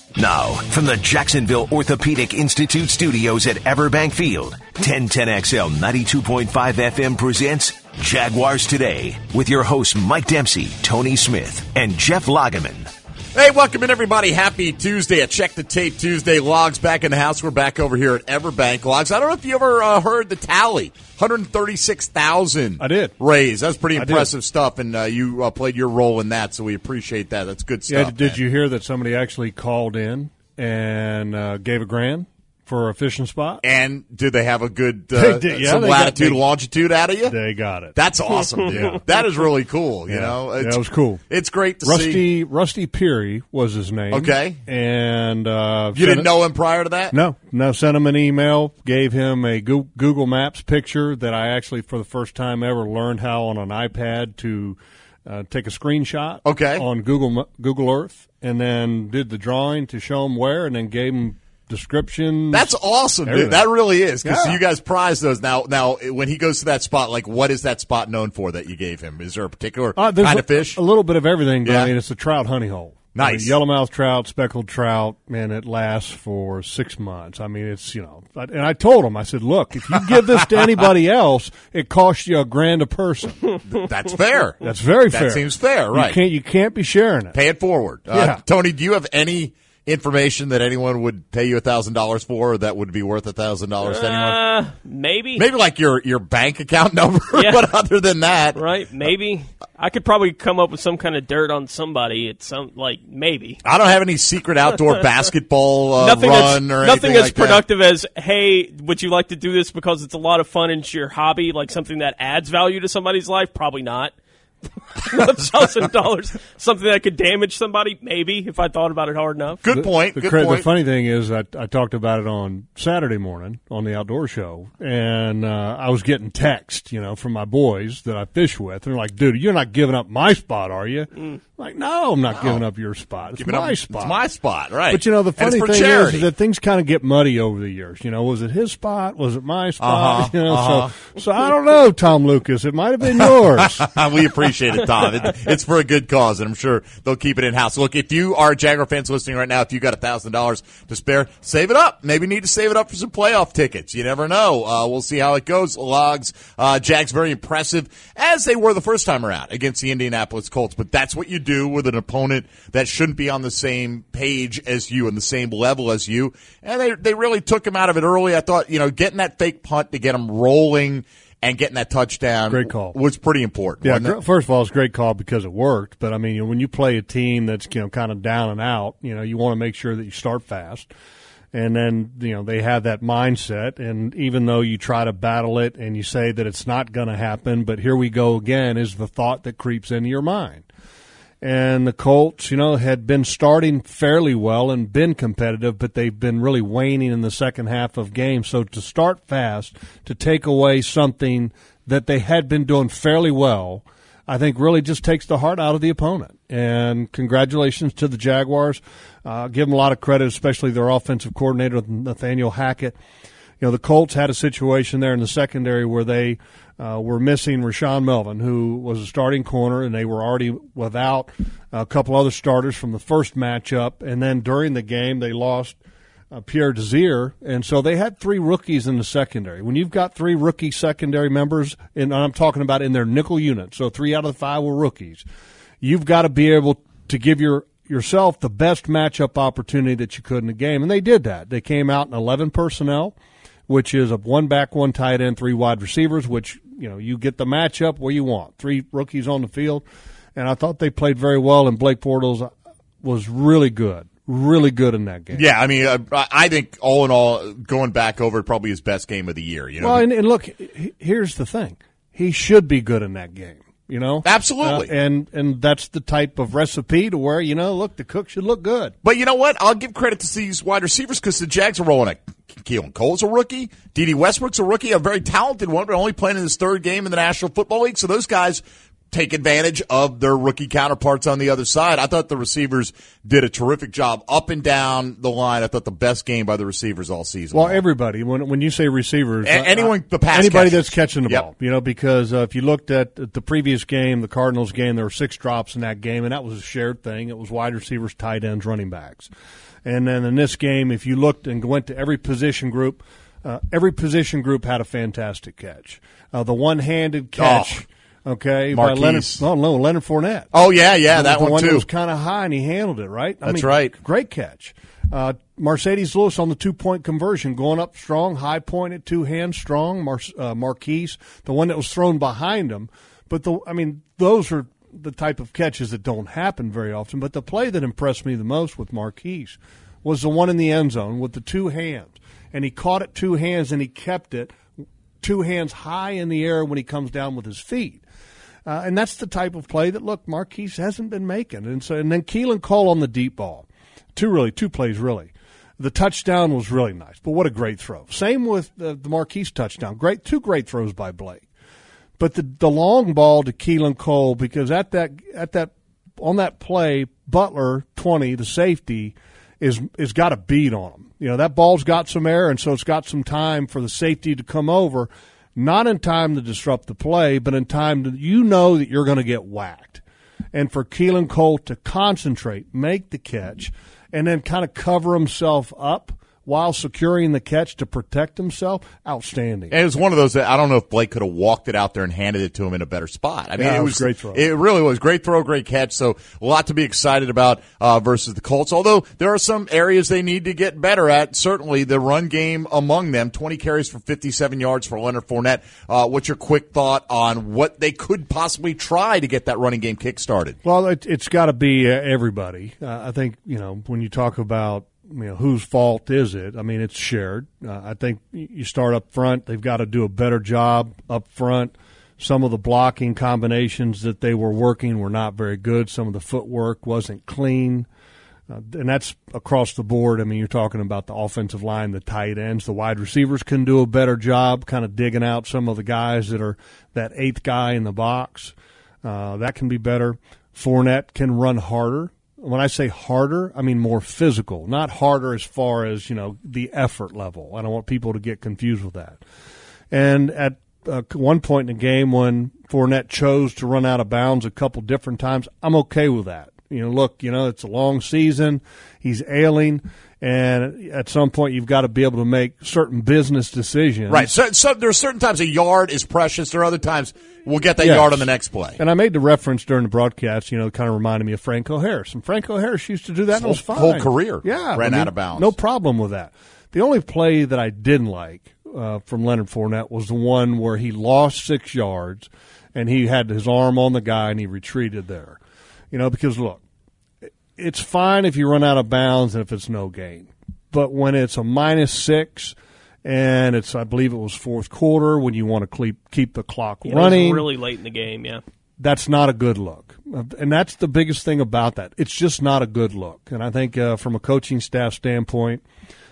Now, from the Jacksonville Orthopedic Institute studios at Everbank Field, 1010XL 92.5 FM presents Jaguars Today with your hosts Mike Dempsey, Tony Smith, and Jeff Lageman. Hey, welcome in, everybody. Happy Tuesday. A Check the Tape Tuesday. Logs back in the house. We're back over here at Everbank. Logs, I don't know if you ever heard the tally. 136,000 I did. raised. That's pretty impressive stuff, and you played your role in that, so we appreciate that. That's good stuff. Yeah, did you hear that somebody actually called in and gave $1,000 for a fishing spot? And did they have a good some latitude and longitude out of you? They got it. That's awesome, dude. That is really cool, you know. That was cool. It's great to see. Rusty Peary was his name. Okay. And you didn't know him prior to that? No, sent him an email, gave him a Google Maps picture that I actually, for the first time ever, learned how on an iPad to take a screenshot on Google Earth, and then did the drawing to show him where, and then gave him description. That's awesome, dude. That really is, because you guys prize those. Now, when he goes to that spot, like, what is that spot known for that you gave him? Is there a particular kind of fish? A little bit of everything, but I mean, it's a trout honey hole. Nice. Yellowmouth trout, speckled trout, man, it lasts for 6 months. I mean, it's, and I told him, I said, look, if you give this to anybody else, it costs you $1,000 a person. That's fair. That's very fair. That seems fair, right. You can't be sharing it. Pay it forward. Tony, do you have any information that anyone would pay you $1,000 for, or that would be worth $1,000 to anyone? Maybe like your bank account number, but other than that, right? Maybe I could probably come up with some kind of dirt on somebody. It's maybe. I don't have any secret outdoor basketball run or nothing as like productive as, hey, would you like to do this because it's a lot of fun and it's your hobby, like something that adds value to somebody's life? Probably not. $1,000, something that could damage somebody, maybe, if I thought about it hard enough. Good point. The funny thing is, I talked about it on Saturday morning on the outdoor show, and I was getting text, from my boys that I fish with. And they're like, dude, you're not giving up my spot, are you? Like, no, I'm not giving up your spot. It's my spot. It's my spot, right. But, the funny thing is that things kind of get muddy over the years. Was it his spot? Was it my spot? So I don't know, Tom Lucas. It might have been yours. We appreciate it, Tom. It's for a good cause, and I'm sure they'll keep it in-house. Look, if you are Jaguar fans listening right now, if you got $1,000 to spare, save it up. Maybe need to save it up for some playoff tickets. You never know. We'll see how it goes. Logs, Jags very impressive, as they were the first time around against the Indianapolis Colts. But that's what you do with an opponent that shouldn't be on the same page as you and the same level as you. And they really took him out of it early. I thought, getting that fake punt to get him rolling and getting that touchdown, great call, was pretty important. Yeah, first of all, it's a great call because it worked. But, I mean, when you play a team that's, kind of down and out, you want to make sure that you start fast. And then, they have that mindset. And even though you try to battle it and you say that it's not going to happen, but here we go again, is the thought that creeps into your mind. And the Colts, had been starting fairly well and been competitive, but they've been really waning in the second half of games. So to start fast, to take away something that they had been doing fairly well, I think really just takes the heart out of the opponent. And congratulations to the Jaguars. Give them a lot of credit, especially their offensive coordinator, Nathaniel Hackett. The Colts had a situation there in the secondary where they were missing Rashaan Melvin, who was a starting corner, and they were already without a couple other starters from the first matchup. And then during the game, they lost Pierre Desir, and so they had 3 rookies in the secondary. When you've got 3 rookie secondary members, and I'm talking about in their nickel unit, so 3 out of the 5 were rookies, you've got to be able to give yourself the best matchup opportunity that you could in the game, and they did that. They came out in 11 personnel, which is a 1 back, 1 tight end, 3 wide receivers, which, you get the matchup where you want. 3 rookies on the field, and I thought they played very well, and Blake Bortles was really good in that game. Yeah, I mean, I think all in all, going back over it, probably his best game of the year. Well, and look, here's the thing. He should be good in that game. Absolutely. And that's the type of recipe to where, look, the cook should look good. But you know what? I'll give credit to these wide receivers because the Jags are rolling it. Keelan Cole's a rookie. D.D. Westbrook's a rookie, a very talented one, but only playing in his 3rd game in the National Football League. So those guys take advantage of their rookie counterparts on the other side. I thought the receivers did a terrific job up and down the line. I thought the best game by the receivers all season. Well, everybody, when you say receivers, anyone, the pass anybody catchers. That's catching the ball, because if you looked at the previous game, the Cardinals game, there were 6 drops in that game, and that was a shared thing. It was wide receivers, tight ends, running backs. And then in this game, if you looked and went to every position group had a fantastic catch. The one-handed catch. Okay, by Leonard Fournette. Oh, yeah, that one, too. The one too. that was kind of high, and he handled it, right? That's right. Great catch. Mercedes Lewis on the 2-point conversion, going up strong, high point at 2 hands strong. Marquise, the one that was thrown behind him. But, those are the type of catches that don't happen very often. But the play that impressed me the most with Marquise was the one in the end zone with the 2 hands. And he caught it 2 hands, and he kept it 2 hands high in the air when he comes down with his feet. And that's the type of play that, look, Marquise hasn't been making. And then Keelan Cole on the deep ball. Two plays, really. The touchdown was really nice, but what a great throw. Same with the Marquise touchdown. 2 great throws by Blake. But the long ball to Keelan Cole, because on that play, Butler, 20, the safety, is got a beat on him. That ball's got some air, and so it's got some time for the safety to come over. Not in time to disrupt the play, but in time that you're going to get whacked. And for Keelan Cole to concentrate, make the catch, and then kind of cover himself up while securing the catch to protect himself, outstanding. And it was one of those that I don't know if Blake could have walked it out there and handed it to him in a better spot. It was a great throw. It really was. Great throw, great catch. So a lot to be excited about versus the Colts, although there are some areas they need to get better at. Certainly the run game among them, 20 carries for 57 yards for Leonard Fournette. What's your quick thought on what they could possibly try to get that running game kick-started? Well, it's got to be everybody. I think, when you talk about whose fault is it? It's shared. I think you start up front. They've got to do a better job up front. Some of the blocking combinations that they were working were not very good. Some of the footwork wasn't clean. And that's across the board. You're talking about the offensive line, the tight ends. The wide receivers can do a better job kind of digging out some of the guys that are that 8th guy in the box. That can be better. Fournette can run harder. When I say harder, I mean more physical, not harder as far as, the effort level. I don't want people to get confused with that. And at one point in the game when Fournette chose to run out of bounds a couple different times, I'm okay with that. It's a long season. He's ailing. And at some point, you've got to be able to make certain business decisions. Right. So there are certain times a yard is precious. There are other times we'll get that yard on the next play. And I made the reference during the broadcast, kind of reminded me of Franco Harris. And Franco Harris used to do that, and it was fine. Whole career ran out of bounds. No problem with that. The only play that I didn't like from Leonard Fournette was the one where he lost 6 yards, and he had his arm on the guy, and he retreated there. Because, look, it's fine if you run out of bounds and if it's no gain. But when it's a -6 and it's, I believe it was 4th quarter, when you want to keep the clock running. It was really late in the game, yeah. That's not a good look. And that's the biggest thing about that. It's just not a good look. And I think from a coaching staff standpoint,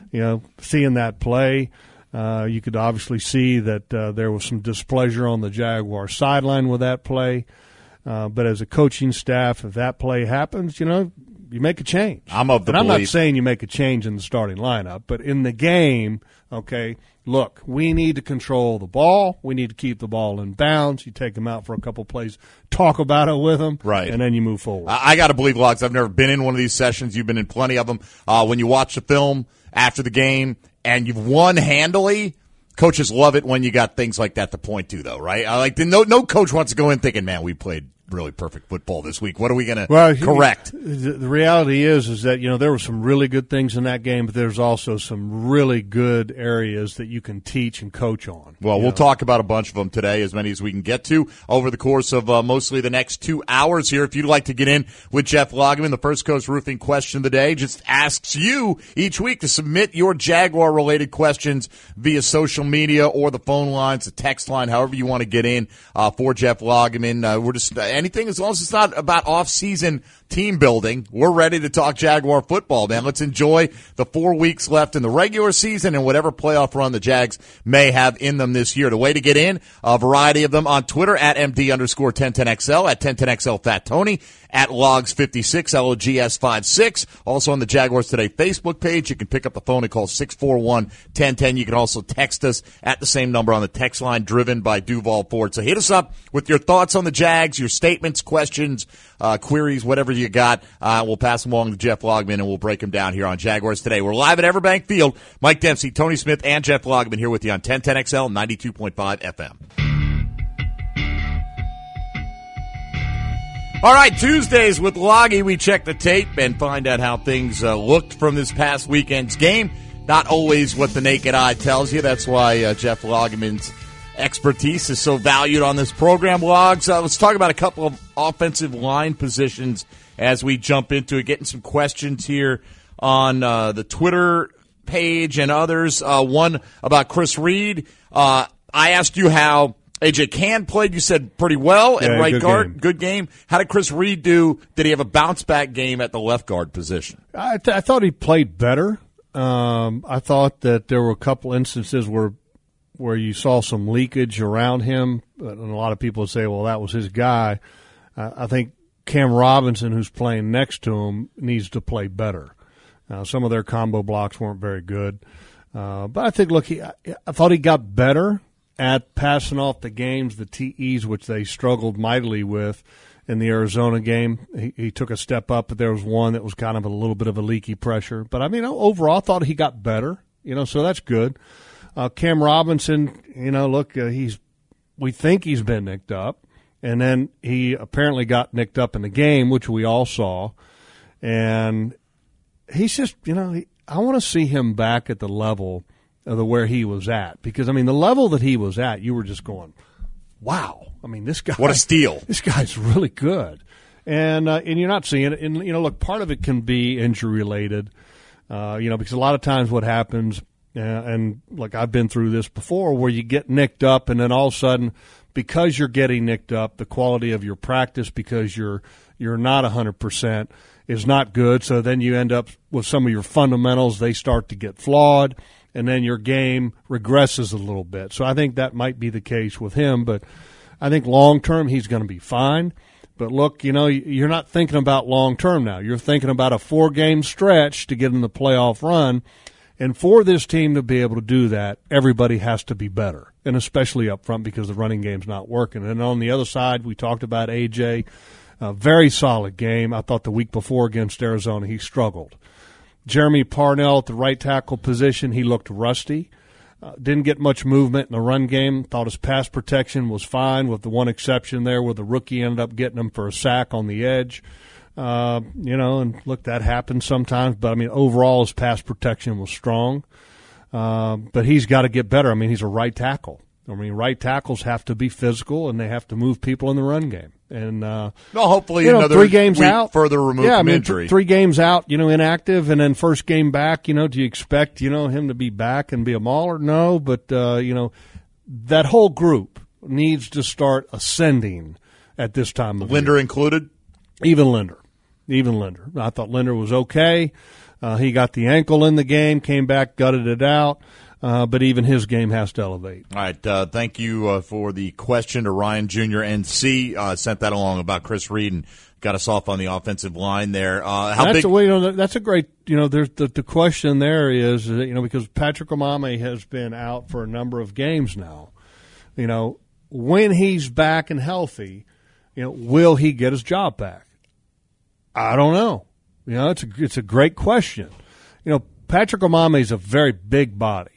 seeing that play, you could obviously see that there was some displeasure on the Jaguar sideline with that play. But as a coaching staff, if that play happens, you make a change. I'm of the belief. I'm not saying you make a change in the starting lineup, but in the game, okay, look, we need to control the ball. We need to keep the ball in bounds. You take them out for a couple plays, talk about it with them, right, and then you move forward. I got to believe, Logs, I've never been in one of these sessions. You've been in plenty of them. When you watch the film after the game and you've won handily, coaches love it when you got things like that to point to, though, right? No coach wants to go in thinking, man, we played really perfect football this week. What are we going to correct? The reality is that, there were some really good things in that game, but there's also some really good areas that you can teach and coach on. Well, we'll talk about a bunch of them today, as many as we can get to over the course of mostly the next 2 hours here. If you'd like to get in with Jeff Lageman, the First Coast Roofing question of the day just asks you each week to submit your Jaguar-related questions via social media or the phone lines, the text line, however you want to get in for Jeff Lageman. We're just anything, as long as it's not about off-season team building. We're ready to talk Jaguar football, man. Let's enjoy the 4 weeks left in the regular season and whatever playoff run the Jags may have in them this year. The way to get in, a variety of them on Twitter at MD_1010XL, at 1010XL Fat Tony, at Logs56, LOGS56. Also on the Jaguars Today Facebook page. You can pick up the phone and call 641-1010. You can also text us at the same number on the text line driven by Duval Ford. So hit us up with your thoughts on the Jags, your statements, questions, queries, whatever you got. We'll pass them along to Jeff Logman and we'll break them down here on Jaguars Today. We're live at Everbank Field. Mike Dempsey, Tony Smith, and Jeff Logman here with you on 1010XL 92.5 FM. All right, Tuesdays with Loggy, we check the tape and find out how things looked from this past weekend's game. Not always what the naked eye tells you. That's why Jeff Logman's expertise is so valued on this program. Logs, let's talk about a couple of offensive line positions as we jump into it. Getting some questions here on the Twitter page and others. One about Chris Reed. I asked you how A.J. Cann played. You said pretty well at right guard. Good game. How did Chris Reed do? Did he have a bounce-back game at the left guard position? I thought he played better. I thought that there were a couple instances where you saw some leakage around him, and a lot of people say, well, that was his guy. I think Cam Robinson, who's playing next to him, needs to play better. Some of their combo blocks weren't very good. But I think, look, I thought he got better at passing off the games, the TEs, which they struggled mightily with in the Arizona game. He took a step up, but there was one that was kind of a little bit of a leaky pressure. But, I mean, overall, I thought he got better, so that's good. Cam Robinson, look, we think he's been nicked up, and then he apparently got nicked up in the game, which we all saw. And he's just, I want to see him back at the level of where he was at. Because, I mean, the level that he was at, you were just going, wow. I mean, this guy. What a steal. This guy's really good. And you're not seeing it. And, look, part of it can be injury-related, because a lot of times what happens, and, look, I've been through this before, where you get nicked up and then all of a sudden, because you're getting nicked up, the quality of your practice, because you're not 100%, is not good. So then you end up with some of your fundamentals. They start to get flawed, and then your game regresses a little bit. So I think that might be the case with him. But I think long-term he's going to be fine. But, look, you're not thinking about long-term now. You're thinking about a 4-game stretch to get in the playoff run. And for this team to be able to do that, everybody has to be better, and especially up front because the running game's not working. And on the other side, we talked about A.J., a very solid game. I thought the week before against Arizona he struggled. Jeremy Parnell at the right tackle position, he looked rusty. Didn't get much movement in the run game. Thought his pass protection was fine, with the one exception there where the rookie ended up getting him for a sack on the edge. And look, that happens sometimes. But, I mean, overall his pass protection was strong. But he's got to get better. I mean, he's a right tackle. I mean, right tackles have to be physical, and they have to move people in the run game. And hopefully another 3 games week out, further removed from injury. 3 games out, inactive, and then first game back. Do you expect him to be back and be a mauler? No, but that whole group needs to start ascending at this time of Linder year. included, even Linder. I thought Linder was okay. He got the ankle in the game, came back, gutted it out. But even his game has to elevate. All right. Thank you for the question to Ryan Jr. NC. Sent that along about Chris Reed and got us off on the offensive line there. That's a great, there's the question there is, because Patrick Omameh has been out for a number of games now. When he's back and healthy, will he get his job back? I don't know. It's a great question. Patrick Omameh is a very big body,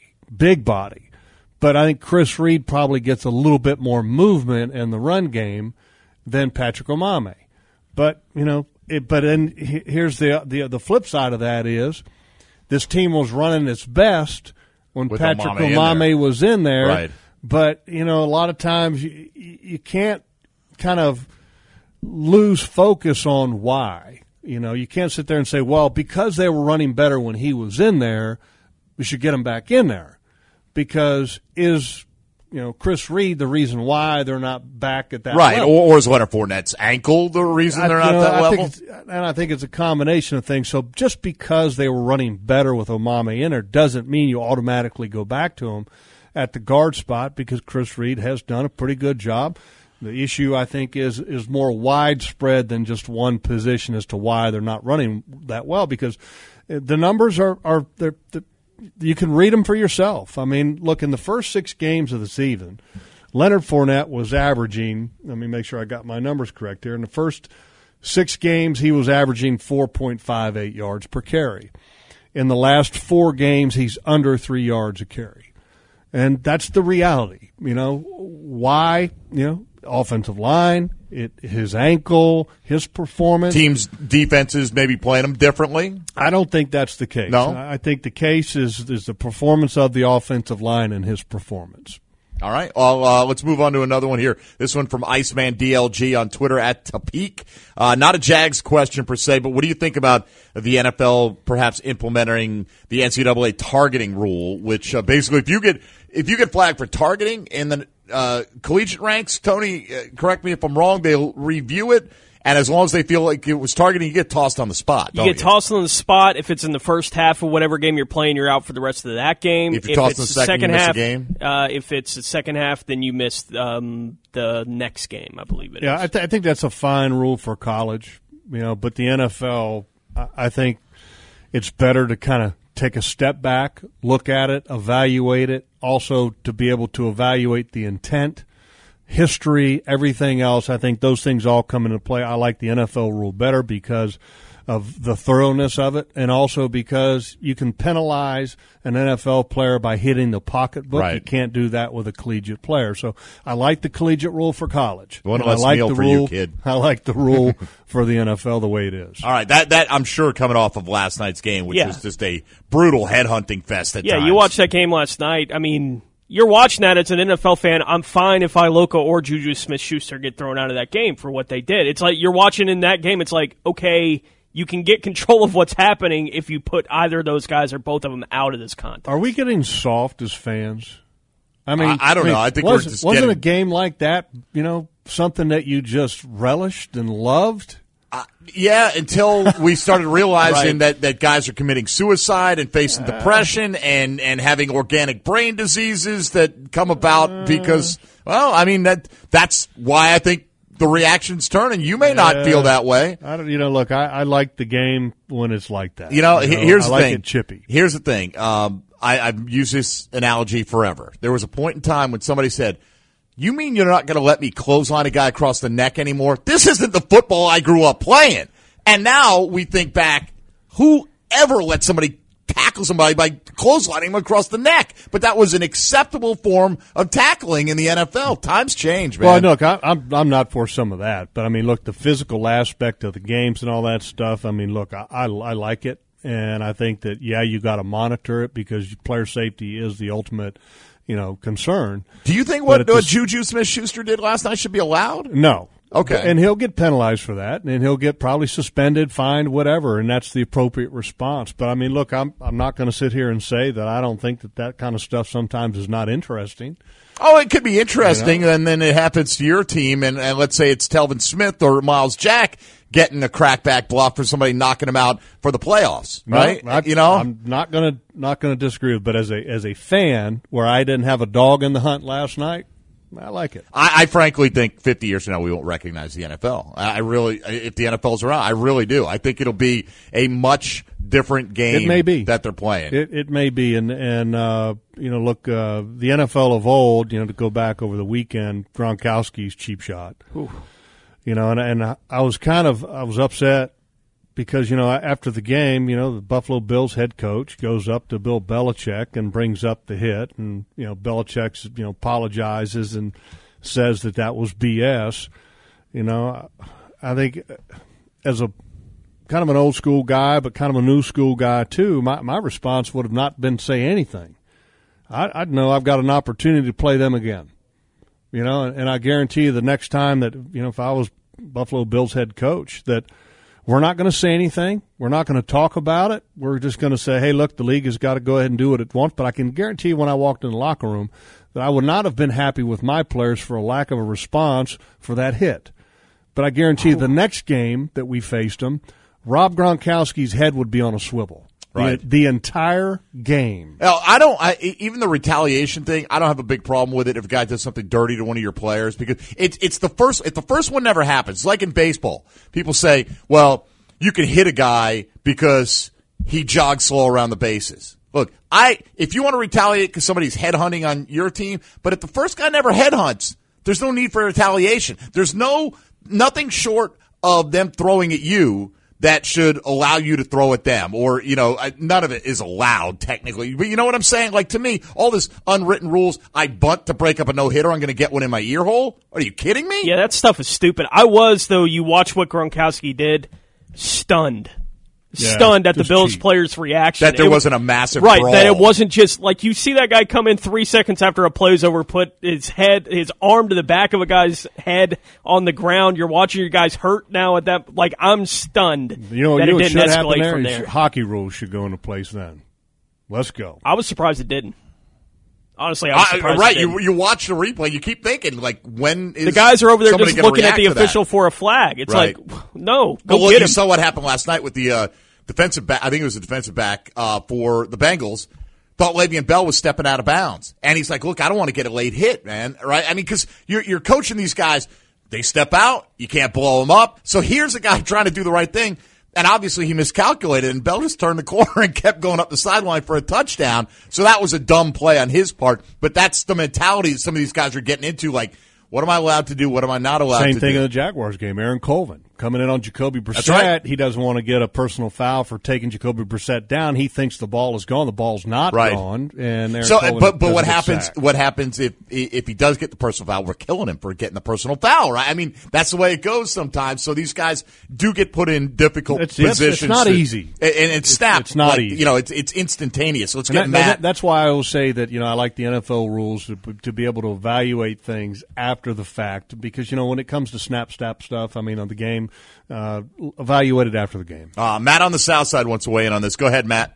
but I think Chris Reed probably gets a little bit more movement in the run game than Patrick Omameh. But then here's the flip side of that is this team was running its best when with Patrick Omameh was in there. Right. But a lot of times you can't kind of lose focus on why. You can't sit there and say, well, because they were running better when he was in there, we should get him back in there. Because is Chris Reed the reason why they're not back at that right, level. or is Leonard Fournette's ankle the reason they're not at that level? I think it's a combination of things. So just because they were running better with Omameh in there doesn't mean you automatically go back to him at the guard spot, because Chris Reed has done a pretty good job. The issue, I think, is more widespread than just one position as to why they're not running that well, because the numbers are you can read them for yourself. I mean, look, in the first 6 games of the season, Leonard Fournette was averaging, let me make sure I got my numbers correct here, in the first 6 games he was averaging 4.58 yards per carry. In the last 4 games, he's under 3 yards a carry. And that's the reality. Why? Offensive line, his ankle, his performance. Teams' defenses maybe playing them differently? I don't think that's the case. No? I think the case is the performance of the offensive line and his performance. All right. Well, let's move on to another one here. This one from Iceman DLG on Twitter at Tapeek. Not a Jags question per se, but what do you think about the NFL perhaps implementing the NCAA targeting rule, which basically if you get flagged for targeting in the collegiate ranks, Tony, correct me if I'm wrong, they'll review it, and as long as they feel like it was targeting, you get tossed on the spot. You get tossed on the spot. If it's in the first half of whatever game you're playing, you're out for the rest of that game. If you're tossed in the second, you miss half, a game? If it's the second half, then you miss the next game, I believe it is. Yeah, I think that's a fine rule for college, but the NFL, I think it's better to kind of take a step back, look at it, evaluate it, also to be able to evaluate the intent, history, everything else. I think those things all come into play. I like the NFL rule better because of the thoroughness of it, and also because you can penalize an NFL player by hitting the pocketbook. Right. You can't do that with a collegiate player. So I like the collegiate rule for college. One And less I like meal the for rule, you, kid. I like the rule for the NFL the way it is. All right, that I'm sure coming off of last night's game, which was just a brutal headhunting fest at times. Yeah, you watched that game last night. I mean, you're watching that as an NFL fan. I'm fine if Iloka or Juju Smith-Schuster get thrown out of that game for what they did. It's like you're watching in that game. It's like, okay, you can get control of what's happening if you put either of those guys or both of them out of this contest. Are we getting soft as fans? I mean, I don't know. I think we're just wasn't getting... a game like that, something that you just relished and loved? Yeah, until we started realizing that guys are committing suicide and facing depression and having organic brain diseases that come about because, well, I mean, that's why I think the reaction's turning. You may not feel that way. I don't. Look, I like the game when it's like that. Here's the I like thing. it chippy. Here's the thing. I've used this analogy forever. There was a point in time when somebody said, "You mean you're not going to let me clothesline a guy across the neck anymore? This isn't the football I grew up playing." And now we think back, who ever let somebody tackle somebody by clotheslining him across the neck? But that was an acceptable form of tackling in the NFL. Times change, man. Well, look, I'm not for some of that, but I mean, look, the physical aspect of the games and all that stuff. I mean, look, I like it, and I think that you got to monitor it because player safety is the ultimate, concern. Do you think what Juju Smith-Schuster did last night should be allowed? No. Okay. And he'll get penalized for that, and he'll get probably suspended, fined, whatever, and that's the appropriate response. But, I mean, look, I'm not going to sit here and say that I don't think that kind of stuff sometimes is not interesting. Oh, it could be interesting, and then it happens to your team, and let's say it's Telvin Smith or Miles Jack getting a crackback block for somebody knocking him out for the playoffs, right? I'm not going to disagree with, but as a fan, where I didn't have a dog in the hunt last night, I like it. I frankly think 50 years from now we won't recognize the NFL. I really, if the NFL's around, I really do. I think it'll be a much different game. It may be that they're playing. It may be, and look, the NFL of old, to go back over the weekend, Gronkowski's cheap shot. Ooh. And I was upset because, after the game, the Buffalo Bills head coach goes up to Bill Belichick and brings up the hit. And, Belichick, apologizes and says that was BS. I think as a kind of an old school guy, but kind of a new school guy too, my response would have not been say anything. I'd know I've got an opportunity to play them again. And I guarantee you the next time that, if I was Buffalo Bills head coach, that We're not going to say anything. We're not going to talk about it. We're just going to say, hey, look, the league has got to go ahead and do what it wants. But I can guarantee you when I walked in the locker room that I would not have been happy with my players for a lack of a response for that hit. But I guarantee you the next game that we faced them, Rob Gronkowski's head would be on a swivel. Right. The entire game. Even the retaliation thing, I don't have a big problem with it if a guy does something dirty to one of your players because it's the first, if the first one never happens, it's like in baseball. People say, well, you can hit a guy because he jogs slow around the bases. Look, if you want to retaliate because somebody's headhunting on your team, but if the first guy never headhunts, there's no need for retaliation. There's nothing short of them throwing at you that should allow you to throw at them. Or, none of it is allowed technically. But you know what I'm saying? Like, to me, all this unwritten rules, I bunt to break up a no-hitter, I'm going to get one in my ear hole? Are you kidding me? Yeah, that stuff is stupid. I was, though, you watch what Gronkowski did, stunned. Stunned at the Bills players' reaction. That there wasn't a massive right, brawl. that it wasn't just, like, you see that guy come in 3 seconds after a play's over, put his arm to the back of a guy's head on the ground. You're watching your guys hurt now at that. Like, I'm stunned that it didn't escalate from there. Hockey rules should go into place then. Let's go. I was surprised it didn't. Honestly, I was surprised. Right, it didn't. you watch the replay, you keep thinking, like, when is the guys are over there just looking at the official that? for a flag. It's right. like, no, go well, get him. You saw what happened last night with the defensive back. I think it was the defensive back for the Bengals. Thought Le'Veon Bell was stepping out of bounds, and he's like, "Look, I don't want to get a late hit, man. Right? I mean, because you're coaching these guys. They step out, you can't blow them up. So here's a guy trying to do the right thing." And obviously he miscalculated, and Bell just turned the corner and kept going up the sideline for a touchdown. So that was a dumb play on his part. But that's the mentality that some of these guys are getting into, like, what am I allowed to do? What am I not allowed to do? Same thing in the Jaguars game. Aaron Colvin coming in on Jacoby Brissett. That's right. He doesn't want to get a personal foul for taking Jacoby Brissett down. He thinks the ball is gone. The ball's not gone. And Aaron Colvin but what happens? Sacked. What happens if he does get the personal foul? We're killing him for getting the personal foul, right? I mean, that's the way it goes sometimes. So these guys do get put in difficult positions. It's not easy, and it's snapped. It's not easy. It's instantaneous. So let's get Matt. That's why I will say that I like the NFL rules to be able to evaluate things after the fact. Because, when it comes to snap stuff, I mean, on the game, evaluate it after the game. Matt on the south side wants to weigh in on this. Go ahead, Matt.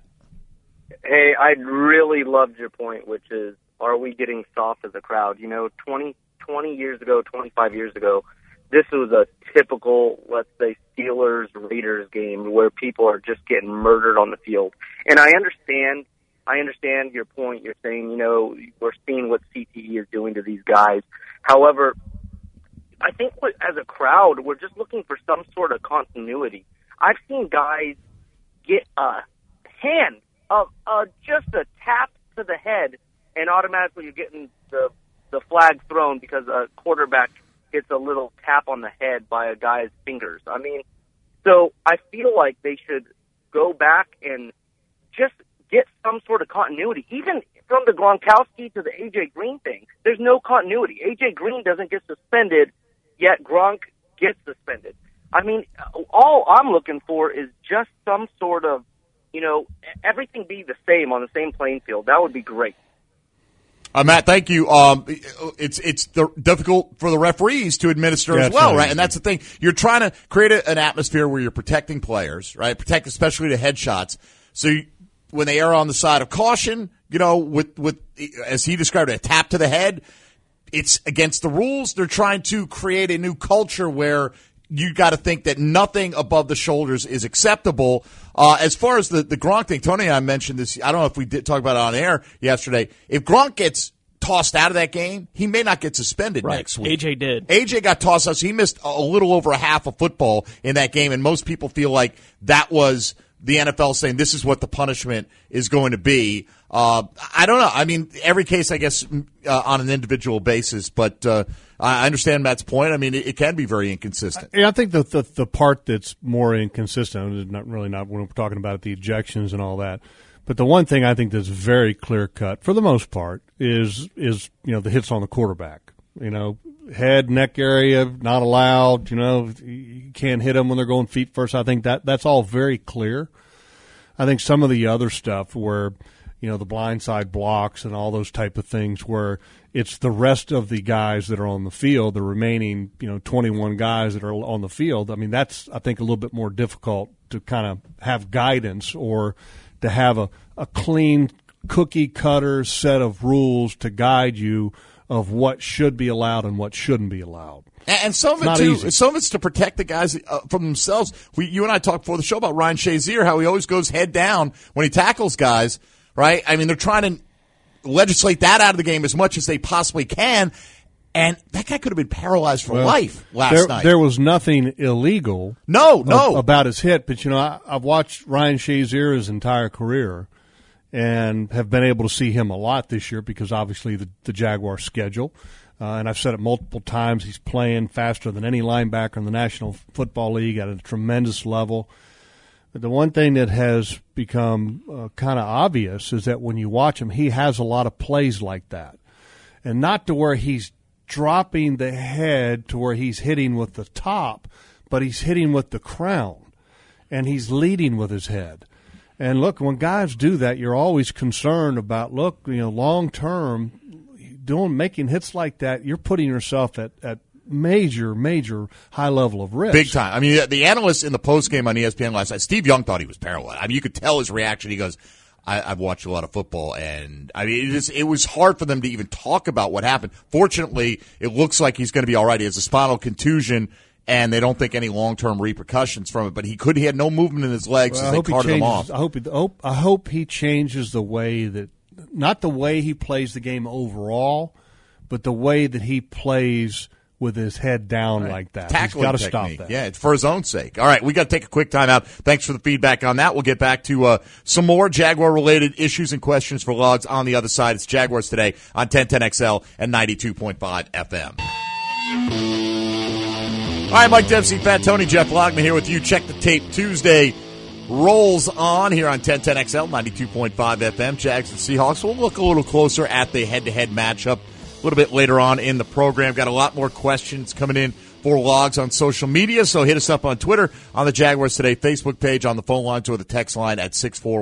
Hey, I really loved your point, which is, are we getting soft as a crowd? 20 years ago, 25 years ago, this was a typical, let's say, Steelers-Raiders game where people are just getting murdered on the field. And I understand your point. You're saying, we're seeing what CTE is doing to these guys. However, I think as a crowd, we're just looking for some sort of continuity. I've seen guys get a hand, just a tap to the head, and automatically you're getting the flag thrown because a quarterback gets a little tap on the head by a guy's fingers. I mean, so I feel like they should go back and just get some sort of continuity. Even from the Gronkowski to the A.J. Green thing, there's no continuity. A.J. Green doesn't get suspended, yet Gronk gets suspended. I mean, all I'm looking for is just some sort of, everything be the same on the same playing field. That would be great. Matt, thank you. It's difficult for the referees to administer as well, right? And that's the thing. You're trying to create an atmosphere where you're protecting players, right? Protect especially the headshots. So when they err on the side of caution, with as he described it, a tap to the head, it's against the rules. They're trying to create a new culture where you got to think that nothing above the shoulders is acceptable. As far as the Gronk thing, Tony and I mentioned this. I don't know if we did talk about it on air yesterday. If Gronk gets tossed out of that game, he may not get suspended next week. AJ did. AJ got tossed out, so he missed a little over a half of football in that game, and most people feel like that was the NFL saying this is what the punishment is going to be. I don't know. I mean, every case, I guess, on an individual basis, but I understand Matt's point. I mean, it can be very inconsistent. I think the part that's more inconsistent is not when we're talking about the ejections and all that. But the one thing I think that's very clear cut, for the most part, is the hits on the quarterback. Head, neck area, not allowed. You can't hit them when they're going feet first. I think that's all very clear. I think some of the other stuff where the blindside blocks and all those type of things, where it's the rest of the guys that are on the field, the remaining 21 guys that are on the field. I mean, that's, I think, a little bit more difficult to kind of have guidance or to have a clean cookie cutter set of rules to guide you of what should be allowed and what shouldn't be allowed. And some of it, too, some of it's to protect the guys from themselves. You and I talked before the show about Ryan Shazier, how he always goes head down when he tackles guys, right? I mean, they're trying to legislate that out of the game as much as they possibly can, and that guy could have been paralyzed for life last night. There was nothing illegal about his hit, but, I've watched Ryan Shazier his entire career and have been able to see him a lot this year because, obviously, the Jaguar schedule. And I've said it multiple times, he's playing faster than any linebacker in the National Football League at a tremendous level. But the one thing that has become kind of obvious is that when you watch him, he has a lot of plays like that. And not to where he's dropping the head to where he's hitting with the top, but he's hitting with the crown. And he's leading with his head. And, look, when guys do that, you're always concerned about, long term, making hits like that, you're putting yourself at major high level of risk. Big time. I mean, the analyst in the postgame on ESPN last night, Steve Young, thought he was paralyzed. I mean, you could tell his reaction. He goes, I've watched a lot of football, and I mean, it was hard for them to even talk about what happened. Fortunately, it looks like he's going to be all right. He has a spinal contusion, and they don't think any long-term repercussions from it. But he had no movement in his legs as they carted him off. I hope he changes the way that, not the way he plays the game overall, but the way that he plays with his head down like that. Tackling He's got to technique. stop that. Yeah, it's for his own sake. All right, we got to take a quick time out. Thanks for the feedback on that. We'll get back to some more Jaguar-related issues and questions for Logs on the other side. It's Jaguars Today on 1010XL and 92.5 FM. All right, Mike Dempsey, Fat Tony, Jeff Logman here with you. Check the Tape Tuesday rolls on here on 1010XL, 92.5 FM. Jags and Seahawks. We'll look a little closer at the head-to-head matchup a little bit later on in the program. Got a lot more questions coming in for Logs on social media, so hit us up on Twitter, on the Jaguars Today Facebook page, on the phone lines, or the text line at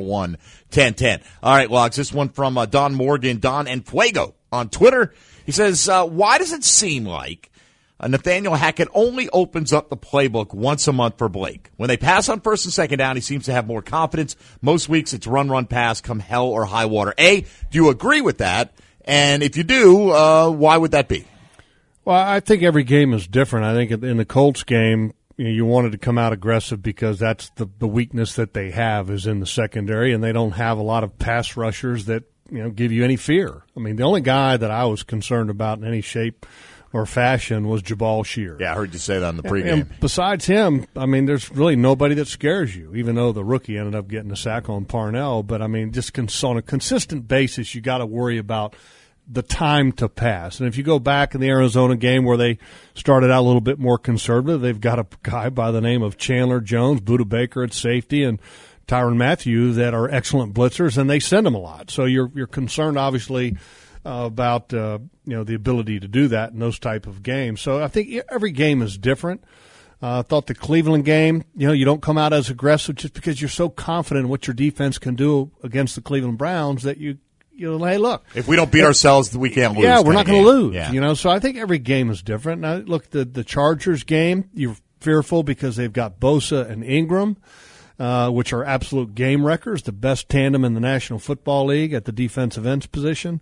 641-1010. All right, Logs, this one from Don Morgan, Don and Fuego on Twitter. He says, why does it seem like Nathaniel Hackett only opens up the playbook once a month for Blake? When they pass on first and second down, he seems to have more confidence. Most weeks it's run, pass, come hell or high water. A, do you agree with that? And if you do, why would that be? Well, I think every game is different. I think in the Colts game, you wanted to come out aggressive because that's the weakness that they have is in the secondary, and they don't have a lot of pass rushers that give you any fear. I mean, the only guy that I was concerned about in any shape or fashion was Jabal Shear. Yeah, I heard you say that on the pregame. And besides him, I mean, there's really nobody that scares you, even though the rookie ended up getting a sack on Parnell. But, I mean, just on a consistent basis, you got to worry about the time to pass. And if you go back in the Arizona game where they started out a little bit more conservative, they've got a guy by the name of Chandler Jones, Budda Baker at safety, and Tyrann Mathieu that are excellent blitzers, and they send them a lot. So you're concerned, obviously, about the ability to do that in those type of games. So I think every game is different. I thought the Cleveland game, you don't come out as aggressive just because you're so confident in what your defense can do against the Cleveland Browns that hey, look. If we don't beat ourselves, we can't lose. Yeah, we're not going to lose. Yeah. So I think every game is different. Now, look, the Chargers game, you're fearful because they've got Bosa and Ingram, which are absolute game wreckers, the best tandem in the National Football League at the defensive ends position.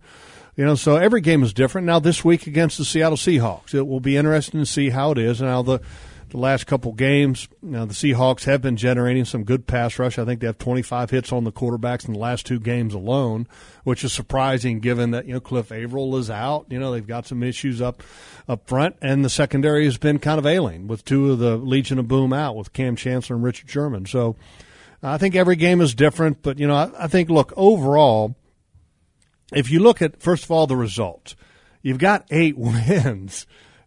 So every game is different. Now this week against the Seattle Seahawks, it will be interesting to see how it is. Now the last couple games, the Seahawks have been generating some good pass rush. I think they have 25 hits on the quarterbacks in the last two games alone, which is surprising given that Cliff Averill is out. They've got some issues up front, and the secondary has been kind of ailing with two of the Legion of Boom out with Cam Chancellor and Richard Sherman. So I think every game is different, but I think, look, overall, if you look at, first of all, the results, you've got 8 wins.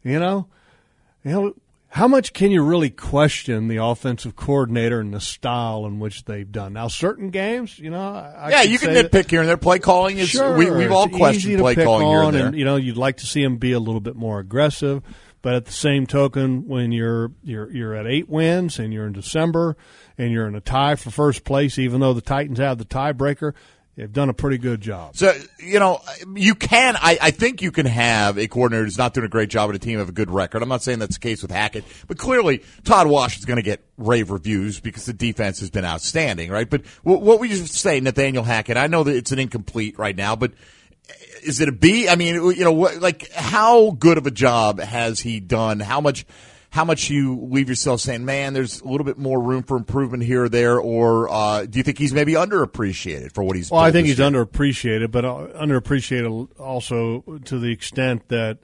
How much can you really question the offensive coordinator and the style in which they've done? Now, certain games, you can nitpick here and there. Play calling is sure, we've all questioned play calling here and there. And, you'd like to see them be a little bit more aggressive, but at the same token, when you're at 8 wins and you're in December and you're in a tie for first place, even though the Titans have the tiebreaker, They've done a pretty good job. So, I think you can have a coordinator who's not doing a great job at a team have a good record. I'm not saying that's the case with Hackett, but clearly Todd Wash is going to get rave reviews because the defense has been outstanding, right? But what would you say, Nathaniel Hackett? I know that it's an incomplete right now, but is it a B? I mean, how good of a job has he done? How much you leave yourself saying, man, there's a little bit more room for improvement here or there, or do you think he's maybe underappreciated for what he's Well, I think he's underappreciated, but underappreciated also to the extent that,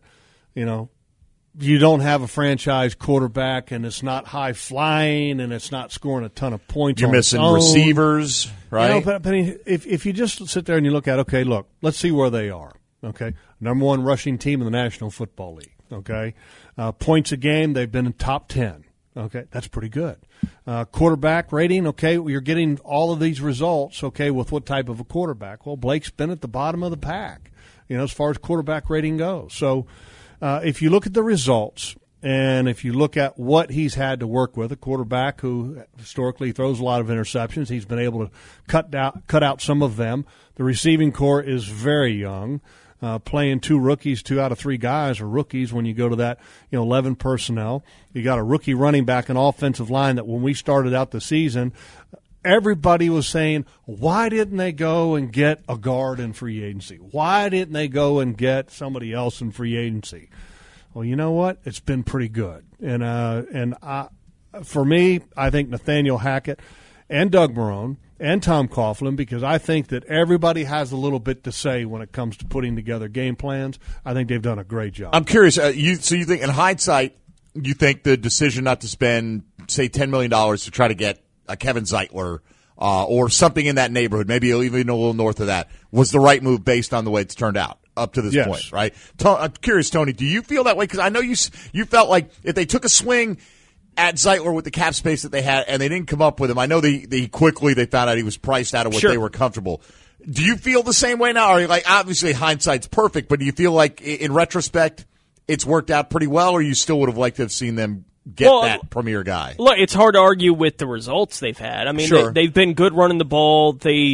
you don't have a franchise quarterback and it's not high flying and it's not scoring a ton of points. You're missing receivers, right? But if you just sit there and you look at, okay, look, let's see where they are. Okay, number one rushing team in the National Football League. Okay, points a game, they've been in top 10. Okay, that's pretty good. Quarterback rating, okay, you're getting all of these results, okay, with what type of a quarterback? Well, Blake's been at the bottom of the pack, as far as quarterback rating goes. So if you look at the results and if you look at what he's had to work with, a quarterback who historically throws a lot of interceptions, he's been able to cut out some of them. The receiving core is very young. Playing 2 rookies, 2 out of 3 guys are rookies when you go to that, 11 personnel. You got a rookie running back and offensive line that when we started out the season, everybody was saying, why didn't they go and get a guard in free agency? Why didn't they go and get somebody else in free agency? Well, you know what? It's been pretty good. And for me, I think Nathaniel Hackett and Doug Marrone and Tom Coughlin, because I think that everybody has a little bit to say when it comes to putting together game plans. I think they've done a great job. I'm curious. So you think, in hindsight, you think the decision not to spend, say, $10 million to try to get a Kevin Zeitler or something in that neighborhood, maybe even a little north of that, was the right move based on the way it's turned out up to this point, right? I'm curious, Tony, do you feel that way? Because I know you felt like if they took a swing at Zeitler with the cap space that they had, and they didn't come up with him. I know they quickly found out he was priced out of what they were comfortable. Do you feel the same way now? Or obviously hindsight's perfect, but do you feel like in retrospect it's worked out pretty well, or you still would have liked to have seen them get that premier guy? Look, it's hard to argue with the results they've had. I mean, they've been good running the ball.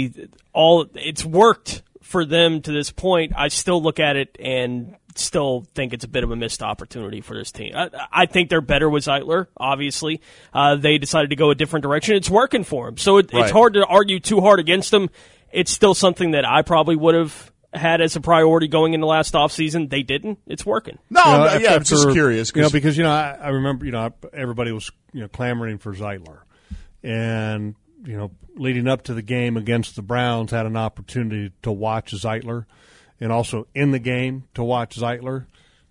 It's worked for them to this point. I still look at it and still think it's a bit of a missed opportunity for this team. I think they're better with Zeitler, obviously. They decided to go a different direction. It's working for them. So it's hard to argue too hard against them. It's still something that I probably would have had as a priority going into last offseason. They didn't. It's working. No, I'm just curious. Because I remember, everybody was clamoring for Zeitler. And, leading up to the game against the Browns, had an opportunity to watch Zeitler. And also in the game to watch Zeitler,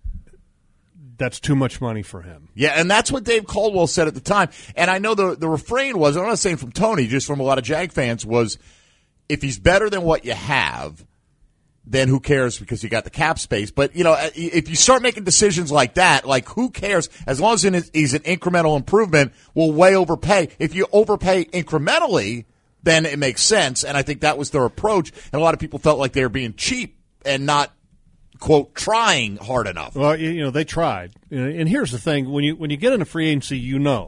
that's too much money for him. Yeah, and that's what Dave Caldwell said at the time. And I know the refrain was, I'm not saying from Tony, just from a lot of Jag fans, was if he's better than what you have, then who cares because you got the cap space. But, if you start making decisions like that, who cares? As long as he's an incremental improvement, we'll way overpay. If you overpay incrementally, then it makes sense. And I think that was their approach. And a lot of people felt like they were being cheap and not, quote, trying hard enough. Well, they tried. And here's the thing. When you get into free agency,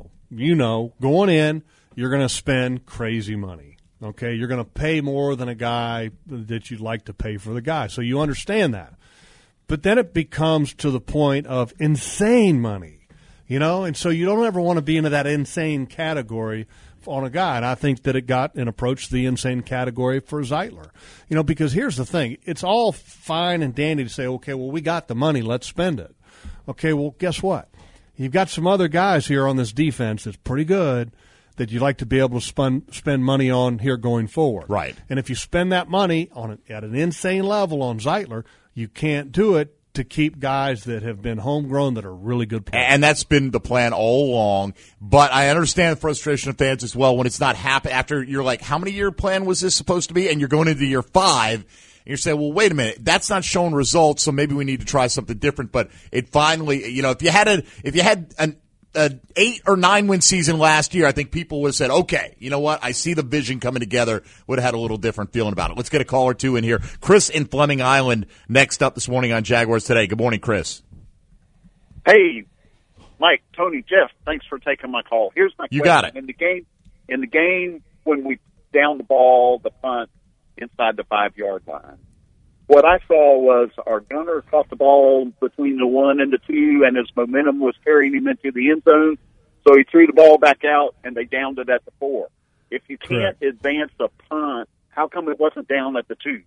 going in, you're going to spend crazy money. Okay? You're going to pay more than a guy that you'd like to pay for the guy. So you understand that. But then it becomes to the point of insane money, and so you don't ever want to be into that insane category on a guy, and I think that it got and approached the insane category for Zeitler. Because here's the thing. It's all fine and dandy to say, okay, well, we got the money, let's spend it. Okay, well, guess what? You've got some other guys here on this defense that's pretty good that you'd like to be able to spend money on here going forward. Right. And if you spend that money at an insane level on Zeitler, you can't do it to keep guys that have been homegrown that are really good players. And that's been the plan all along. But I understand the frustration of fans as well when it's not happening. After you're like, how many year plan was this supposed to be? And you're going into year 5. And you're saying, well, wait a minute, that's not showing results, so maybe we need to try something different. But it finally, if you had an 8 or 9 win season last year, I think people would have said, okay, you know what? I see the vision coming together. Would have had a little different feeling about it. Let's get a call or two in here. Chris in Fleming Island next up this morning on Jaguars Today. Good morning, Chris. Hey, Mike, Tony, Jeff, thanks for taking my call. Here's my question. You got it. In the game when we down the ball, the punt, inside the 5-yard line. What I saw was our gunner caught the ball between the 1 and the 2, and his momentum was carrying him into the end zone. So he threw the ball back out, and they downed it at the 4. If you can't advance a punt, how come it wasn't down at the 2?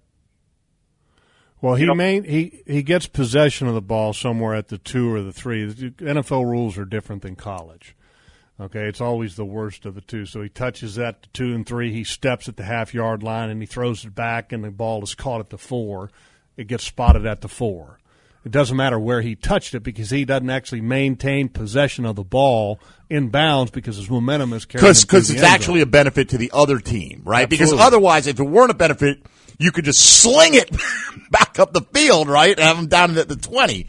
Well, he gets possession of the ball somewhere at the 2 or the 3. The NFL rules are different than college. Okay, it's always the worst of the 2. So he touches at the 2 and 3. He steps at the half-yard line, and he throws it back, and the ball is caught at the 4. It gets spotted at the 4. It doesn't matter where he touched it because he doesn't actually maintain possession of the ball in bounds because his momentum is carrying him through the end zone. Because it's actually a benefit to the other team, right? Absolutely. Because otherwise, if it weren't a benefit, you could just sling it back up the field, right, and have him down at the 20.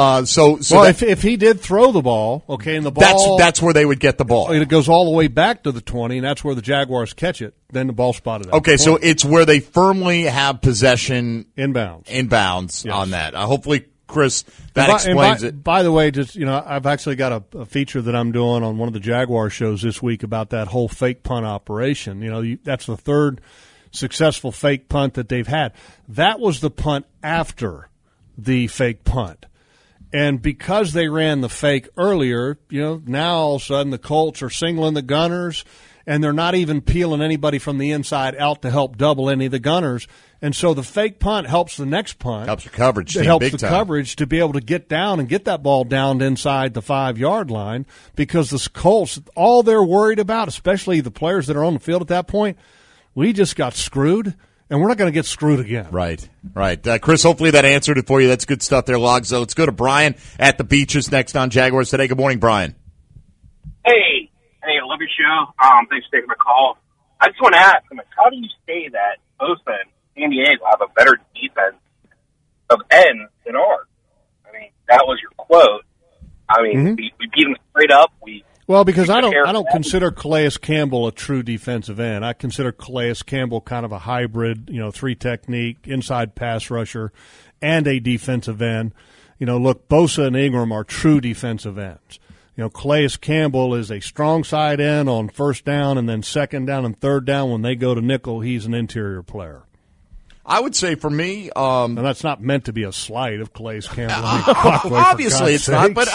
If he did throw the ball, okay, and the ball that's where they would get the ball. It goes all the way back to the 20, and that's where the Jaguars catch it. Then the ball spotted out. Okay, so it's where they firmly have possession inbounds yes. On that. Hopefully, Chris, that explains it. By the way, just I've actually got a feature that I'm doing on one of the Jaguar shows this week about that whole fake punt operation. That's the third successful fake punt that they've had. That was the punt after the fake punt. And because they ran the fake earlier, now all of a sudden the Colts are singling the gunners, and they're not even peeling anybody from the inside out to help double any of the gunners. And so the fake punt helps the next punt. Helps your coverage. It helps big the time. coverage to be able to get down and get that ball down inside the 5-yard line, because the Colts, all they're worried about, especially the players that are on the field at that point, we just got screwed. And we're not going to get screwed again. Right. Chris, hopefully that answered it for you. That's good stuff there, Logzo. Let's go to Brian at the Beaches next on Jaguars Today. Good morning, Brian. Hey, I love your show. Thanks for taking my call. I just want to ask, how do you say that Bosa and San Diego have a better defense of ends than ours? That was your quote. We beat them straight up. Well, because I don't consider Calais Campbell a true defensive end. I consider Calais Campbell kind of a hybrid, 3-technique, inside pass rusher, and a defensive end. Look, Bosa and Ingram are true defensive ends. Calais Campbell is a strong side end on first down, and then second down and third down when they go to nickel, he's an interior player. I would say for me, and that's not meant to be a slight of Calais Campbell. Obviously, it's not. But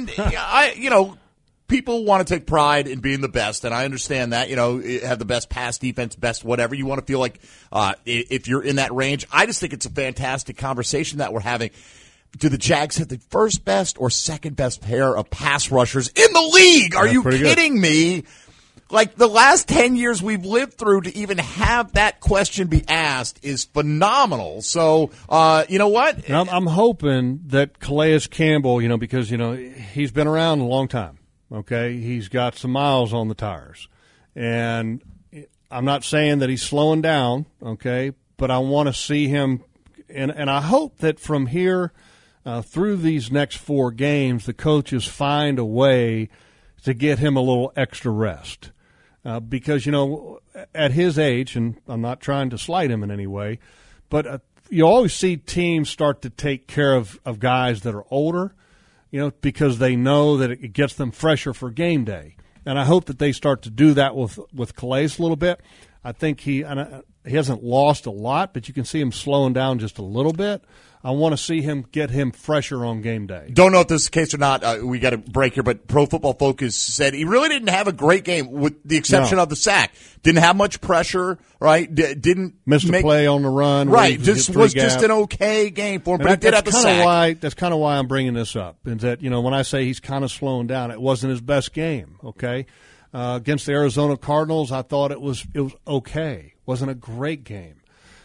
people want to take pride in being the best, and I understand that. Have the best pass defense, best whatever. You want to feel like if you're in that range. I just think it's a fantastic conversation that we're having. Do the Jags have the first best or second best pair of pass rushers in the league? Are you kidding me? Like, the last 10 years we've lived through to even have that question be asked is phenomenal. So, you know what? I'm hoping that Calais Campbell, because, he's been around a long time. Okay, he's got some miles on the tires, and I'm not saying that he's slowing down. Okay, but I want to see him, and I hope that from here through these next 4 games, the coaches find a way to get him a little extra rest, because at his age, and I'm not trying to slight him in any way, but you always see teams start to take care of guys that are older. Because they know that it gets them fresher for game day. And I hope that they start to do that with Calais a little bit. I think he hasn't lost a lot, but you can see him slowing down just a little bit. I want to see him get him fresher on game day. Don't know if this is the case or not. We got a break here, but Pro Football Focus said he really didn't have a great game, with the exception of the sack. Didn't have much pressure, right? Missed a play on the run. Right, just an okay game for him, but he did have the sack. That's kind of why I'm bringing this up, is that, when I say he's kind of slowing down, it wasn't his best game, okay? Against the Arizona Cardinals, I thought it was okay. Wasn't a great game.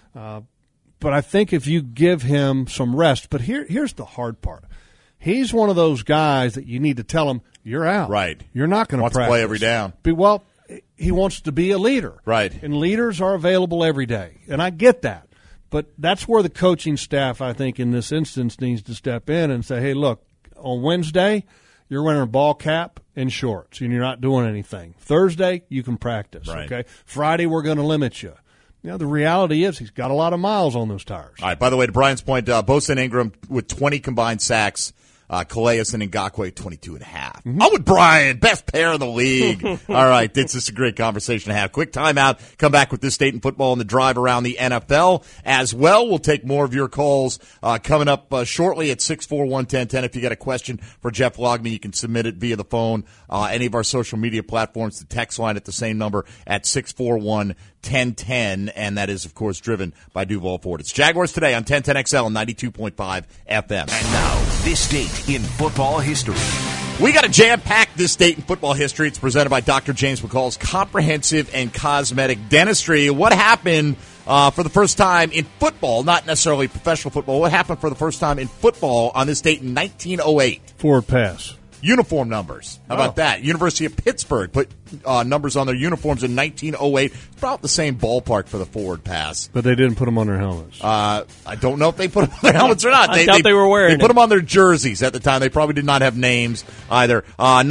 But I think if you give him some rest, but here's the hard part. He's one of those guys that you need to tell him, you're out. Right. You're not going to practice. Wants to play every down. Well, he wants to be a leader. Right. And leaders are available every day. And I get that. But that's where the coaching staff, I think, in this instance needs to step in and say, hey, look, on Wednesday, you're wearing a ball cap and shorts, and you're not doing anything. Thursday, you can practice. Right. Okay. Friday, we're going to limit you. The reality is he's got a lot of miles on those tires. All right, by the way, to Brian's point, Bosa and Ingram with 20 combined sacks Calais and Ngakoue 22.5. I'm with Brian, best pair in the league. All right, this is a great conversation to have. Quick timeout. Come back with This State in Football and the drive around the NFL as well. We'll take more of your calls coming up shortly at 641-1010. If you got a question for Jeff Logman, you can submit it via the phone, any of our social media platforms, the text line at the same number at 641-1010, and that is, of course, driven by Duval Ford. It's Jaguars Today on 1010XL and 92.5 FM. And now, This Date in Football History. We got a jam-packed This Date in Football History. It's presented by Dr. James McCall's Comprehensive and Cosmetic Dentistry. What happened for the first time in football, not necessarily professional football, what happened for the first time in football on this date in 1908? Forward pass. Uniform numbers. How about that? University of Pittsburgh put numbers on their uniforms in 1908. About the same ballpark for the forward pass. But they didn't put them on their helmets. I don't know if they put them on their helmets or not. I doubt they were wearing They put them on their jerseys at the time. They probably did not have names either.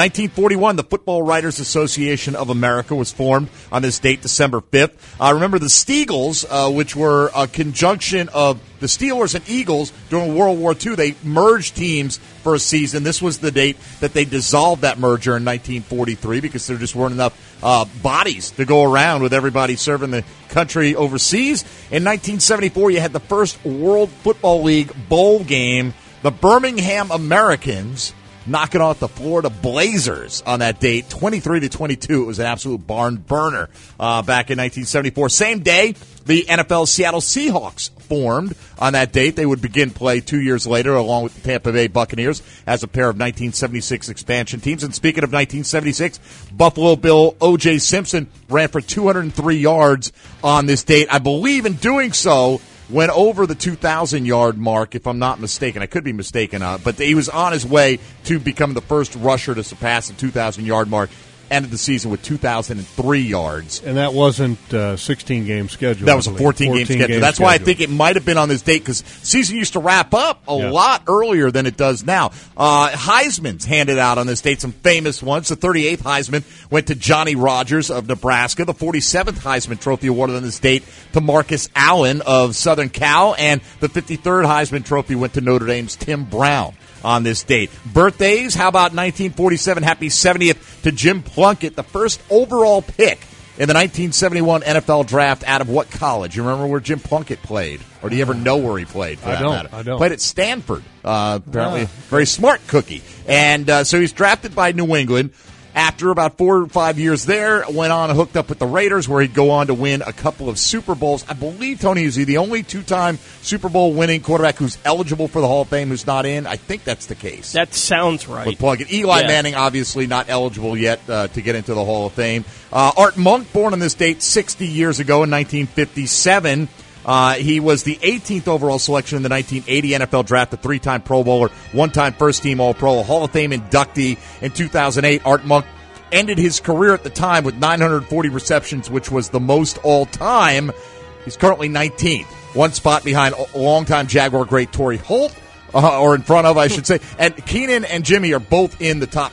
1941, the Football Writers Association of America was formed on this date, December 5th. Remember the Steagles, which were a conjunction of the Steelers and Eagles during World War II. They merged teams for a season. This was the date that they dissolved that merger in 1943 because there just weren't enough bodies to go around with everybody serving the country overseas. In 1974, you had the first World Football League bowl game. The Birmingham Americans knocking off the Florida Blazers on that date, 23-22. It was an absolute barn burner back in 1974. Same day, the NFL Seattle Seahawks formed on that date. They would begin play 2 years later along with the Tampa Bay Buccaneers as a pair of 1976 expansion teams. And speaking of 1976, Buffalo Bill O.J. Simpson ran for 203 yards on this date. I believe in doing so went over the 2,000-yard mark, if I'm not mistaken. I could be mistaken, but he was on his way to become the first rusher to surpass the 2,000-yard mark. Ended the season with 2,003 yards. And that wasn't a 16-game schedule. That was a 14-game schedule. That's why I think it might have been on this date, because season used to wrap up a lot earlier than it does now. Heisman's handed out on this date, some famous ones. The 38th Heisman went to Johnny Rodgers of Nebraska. The 47th Heisman Trophy awarded on this date to Marcus Allen of Southern Cal. And the 53rd Heisman Trophy went to Notre Dame's Tim Brown on this date. Birthdays, how about 1947? Happy 70th to Jim Plunkett, the first overall pick in the 1971 NFL Draft. Out of what college? You remember where Jim Plunkett played? Or do you ever know where he played, for that matter? I don't. Played at Stanford. Apparently very smart cookie. And so he's drafted by New England. After about 4 or 5 years there, went on and hooked up with the Raiders, where he'd go on to win a couple of Super Bowls. I believe, Tony, is he the only two-time Super Bowl winning quarterback who's eligible for the Hall of Fame who's not in? I think that's the case. That sounds right. With Plunkett. Eli Manning, obviously not eligible yet to get into the Hall of Fame. Art Monk, born on this date 60 years ago in 1957. He was the 18th overall selection in the 1980 NFL Draft, a 3-time Pro Bowler, 1-time first-team All-Pro, a Hall of Fame inductee in 2008. Art Monk ended his career at the time with 940 receptions, which was the most all-time. He's currently 19th, one spot behind longtime Jaguar great Torrey Holt, or in front of, I should say. And Keenan and Jimmy are both in the top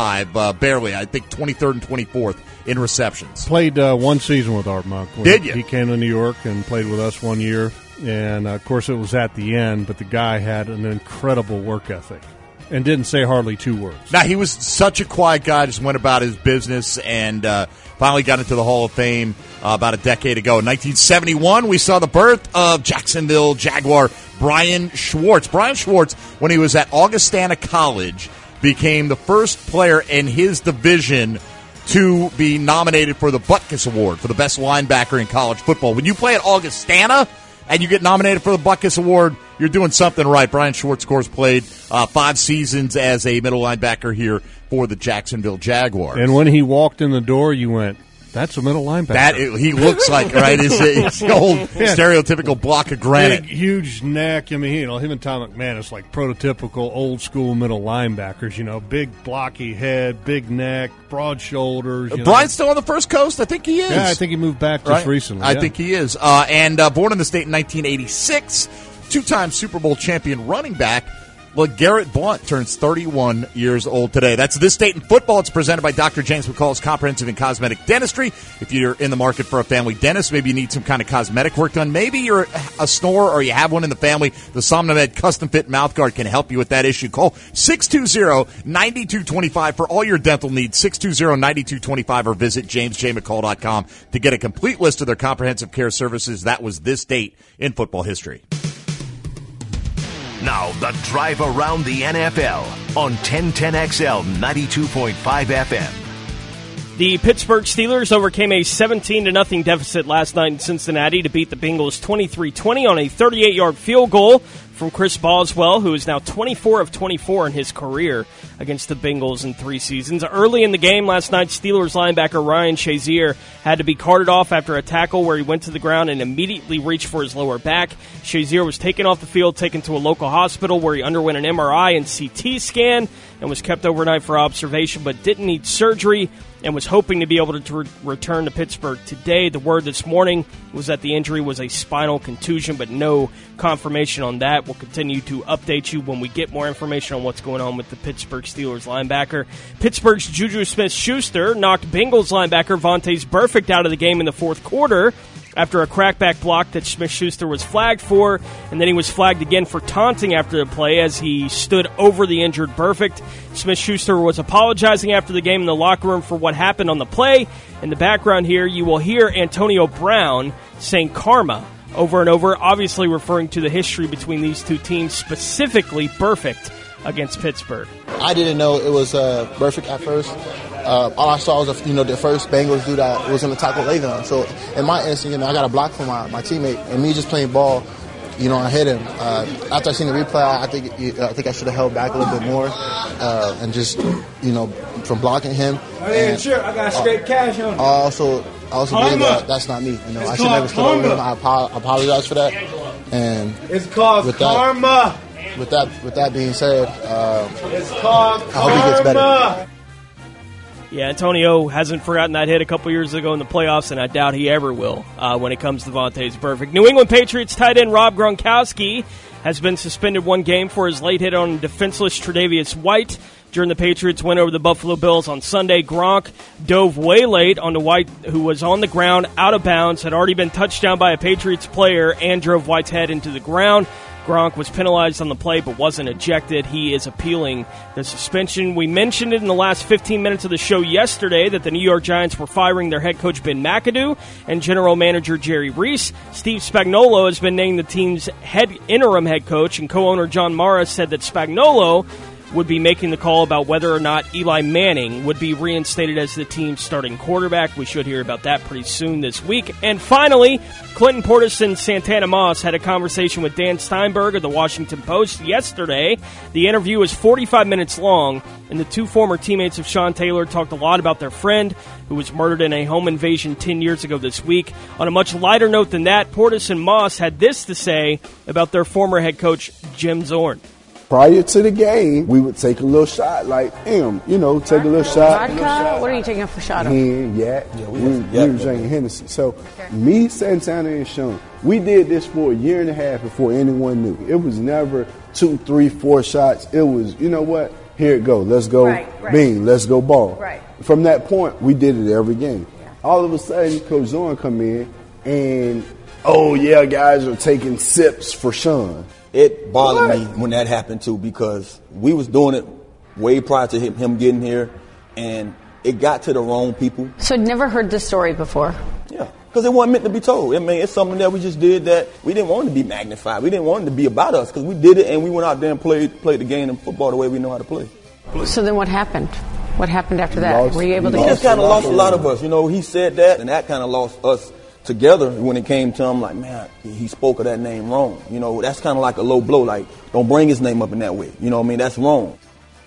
25, barely. I think 23rd and 24th. In receptions. Played one season with Art Monk. Did you? He came to New York and played with us 1 year. And, of course, it was at the end, but the guy had an incredible work ethic and didn't say hardly 2 words. Now, he was such a quiet guy, just went about his business, and finally got into the Hall of Fame about a decade ago. In 1971, we saw the birth of Jacksonville Jaguar Brian Schwartz. Brian Schwartz, when he was at Augustana College, became the first player in his division to be nominated for the Butkus Award for the best linebacker in college football. When you play at Augustana and you get nominated for the Butkus Award, you're doing something right. Brian Schwartz, of course, played 5 seasons as a middle linebacker here for the Jacksonville Jaguars. And when he walked in the door, you went, that's a middle linebacker. He looks like, right? It's the old stereotypical block of granite. Big, huge neck. I mean, him and Tom McManus, like prototypical old school middle linebackers. Big blocky head, big neck, broad shoulders. Brian's still on the First Coast? I think he is. Yeah, I think he moved back just recently. I think he is. And born in the state in 1986, 2-time Super Bowl champion running back. LeGarrette Blount turns 31 years old today. That's This Date in Football. It's presented by Dr. James McCall's Comprehensive and Cosmetic Dentistry. If you're in the market for a family dentist, maybe you need some kind of cosmetic work done. Maybe you're a snorer or you have one in the family. The Somnomed Custom Fit Mouthguard can help you with that issue. Call 620-9225 for all your dental needs, 620-9225, or visit jamesjmccall.com to get a complete list of their comprehensive care services. That was This Date in Football history. Now, the drive around the NFL on 1010XL 92.5 FM. The Pittsburgh Steelers overcame a 17-0 deficit last night in Cincinnati to beat the Bengals 23-20 on a 38-yard field goal from Chris Boswell, who is now 24 of 24 in his career against the Bengals in 3 seasons. Early in the game last night, Steelers linebacker Ryan Shazier had to be carted off after a tackle where he went to the ground and immediately reached for his lower back. Shazier was taken off the field, taken to a local hospital where he underwent an MRI and CT scan and was kept overnight for observation, but didn't need surgery and was hoping to be able to return to Pittsburgh today. The word this morning was that the injury was a spinal contusion, but no confirmation on that. We'll continue to update you when we get more information on what's going on with the Pittsburgh Steelers linebacker. Pittsburgh's Juju Smith-Schuster knocked Bengals linebacker Vontaze Burfict out of the game in the fourth quarter after a crackback block that Smith-Schuster was flagged for, and then he was flagged again for taunting after the play as he stood over the injured Burfict. Smith-Schuster was apologizing after the game in the locker room for what happened on the play. In the background here, you will hear Antonio Brown saying karma over and over, obviously referring to the history between these two teams, specifically Burfict against Pittsburgh. I didn't know it was Burfict at first. All I saw was the first Bengals dude that was in the tackle Le'Veon. So in my instinct, I got a block from my teammate, and me just playing ball, I hit him. After I seen the replay, I think I should have held back a little bit more and just from blocking him. And sure, I got straight cash on him. I also believe that's not me. I should never stood over him. I apologize for that. And it's called karma. With that being said, it's called karma. I hope he gets better. Yeah, Antonio hasn't forgotten that hit a couple years ago in the playoffs, and I doubt he ever will when it comes to Vontaze Burfict. New England Patriots tight end Rob Gronkowski has been suspended 1 game for his late hit on defenseless Tre'Davious White during the Patriots' win over the Buffalo Bills on Sunday. Gronk dove way late onto White, who was on the ground, out of bounds, had already been touched down by a Patriots player, and drove White's head into the ground. Gronk was penalized on the play but wasn't ejected. He is appealing the suspension. We mentioned it in the last 15 minutes of the show yesterday that the New York Giants were firing their head coach Ben McAdoo and general manager Jerry Reese. Steve Spagnuolo has been named the team's interim head coach, and co-owner John Mara said that Spagnuolo would be making the call about whether or not Eli Manning would be reinstated as the team's starting quarterback. We should hear about that pretty soon this week. And finally, Clinton Portis and Santana Moss had a conversation with Dan Steinberg of the Washington Post yesterday. The interview was 45 minutes long, and the two former teammates of Sean Taylor talked a lot about their friend who was murdered in a home invasion 10 years ago this week. On a much lighter note than that, Portis and Moss had this to say about their former head coach, Jim Zorn. Prior to the game, we would take a little shot, like, take a little shot. Vodka? What are you taking for shot of? We were drinking Hennessy. So, me, Santana, and Sean, we did this for 1.5 years before anyone knew. It was never 2, 3, 4 shots. It was, what? Here it go. Let's go. Right. Bing. Let's go ball. Right. From that point, we did it every game. Yeah. All of a sudden, Coach Zorn come in, and, guys are taking sips for Sean. It bothered me when that happened, too, because we was doing it way prior to him getting here, and it got to the wrong people. So I'd never heard this story before. Yeah, because it wasn't meant to be told. I mean, it's something that we just did that we didn't want it to be magnified. We didn't want it to be about us because we did it, and we went out there and played the game of football the way we know how to play. So then what happened? What happened after that? Were you able to get just kind of lost a lot of us. He said that, and that kind of lost us together when it came to him, like, man, he spoke of that name wrong. That's kind of like a low blow. Like, don't bring his name up in that way. That's wrong.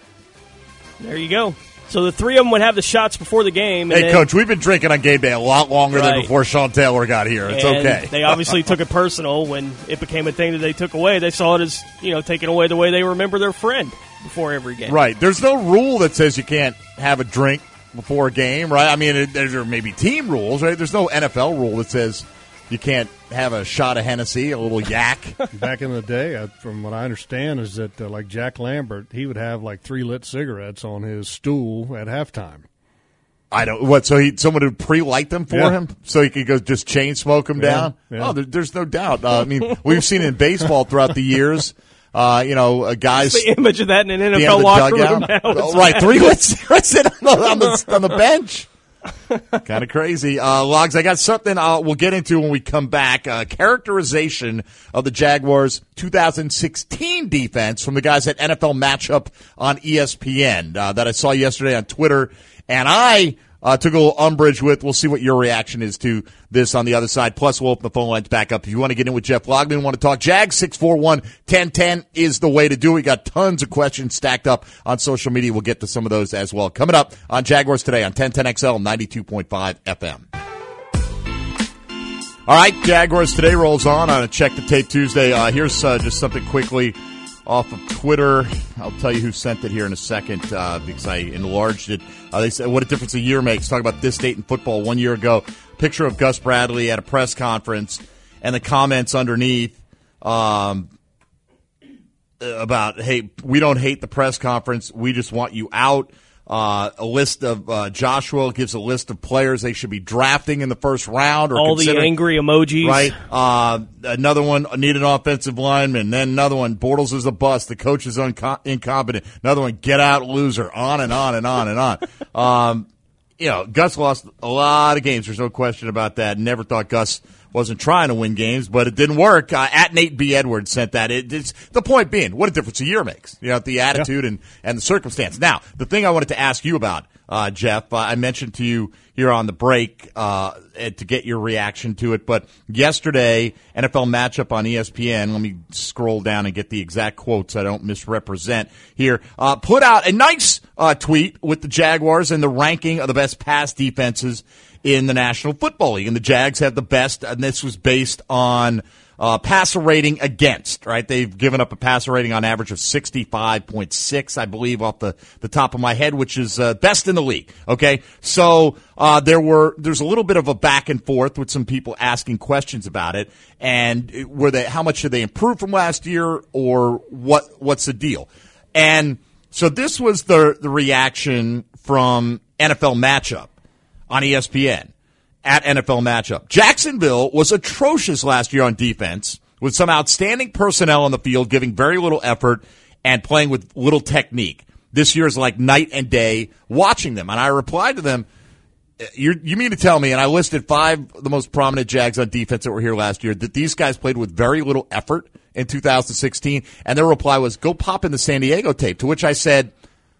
There you go. So the three of them would have the shots before the game. Hey, Coach, we've been drinking on game day a lot longer than before Sean Taylor got here. It's okay. They obviously took it personal when it became a thing that they took away. They saw it as, taking away the way they remember their friend before every game. Right. There's no rule that says you can't have a drink before a game, right? I mean, there may be team rules, right? There's no NFL rule that says you can't have a shot of Hennessy, a little yak. Back in the day, from what I understand, is that like Jack Lambert, he would have like 3 lit cigarettes on his stool at halftime. I don't what. So someone would pre-light them for him, so he could go just chain smoke them down. Yeah. Oh, there's no doubt. I mean, we've seen in baseball throughout the years. Guys. The image of that in an NFL locker room now. Right, 3 lit cigarettes on the bench. Kind of crazy. Logs, I got something we'll get into when we come back. Characterization of the Jaguars' 2016 defense from the guys at NFL Matchup on ESPN that I saw yesterday on Twitter. And I took a little umbrage with. We'll see what your reaction is to this on the other side. Plus, we'll open the phone lines back up. If you want to get in with Jeff Logman, want to talk Jags, 641-1010 is the way to do it. We got tons of questions stacked up on social media. We'll get to some of those as well. Coming up on Jaguars Today on 1010XL 92.5 FM. All right, Jaguars Today rolls on a Check the Tape Tuesday. Here's just something quickly off of Twitter. I'll tell you who sent it here in a second because I enlarged it. They said, what a difference a year makes. Talk about this date in football 1 year ago. Picture of Gus Bradley at a press conference and the comments underneath about, hey, we don't hate the press conference. We just want you out. A list of Joshua gives a list of players they should be drafting in the first round. Or all the angry emojis. Right. Another one, need an offensive lineman. Then another one, Bortles is a bust. The coach is incompetent. Another one, get out loser. On and on and on and on. Gus lost a lot of games. There's no question about that. Never thought Gus wasn't trying to win games, but it didn't work. At Nate B. Edwards sent that. It's the point being, what a difference a year makes. The attitude and the circumstance. Now, the thing I wanted to ask you about, Jeff, I mentioned to you here on the break to get your reaction to it, but yesterday, NFL Matchup on ESPN, let me scroll down and get the exact quotes so I don't misrepresent here, put out a nice tweet with the Jaguars and the ranking of the best pass defenses in the National Football League. And the Jags have the best, and this was based on passer rating against, right? They've given up a passer rating on average of 65.6, I believe, off the top of my head, which is best in the league, okay? So there's a little bit of a back and forth with some people asking questions about it, and how much did they improve from last year, or what's the deal? And so this was the reaction from NFL Matchup on ESPN at NFL Matchup. Jacksonville was atrocious last year on defense with some outstanding personnel on the field, giving very little effort and playing with little technique. This year is like night and day watching them. And I replied to them, you mean to tell me, and I listed 5 of the most prominent Jags on defense that were here last year, that these guys played with very little effort in 2016? And their reply was, go pop in the San Diego tape, to which I said,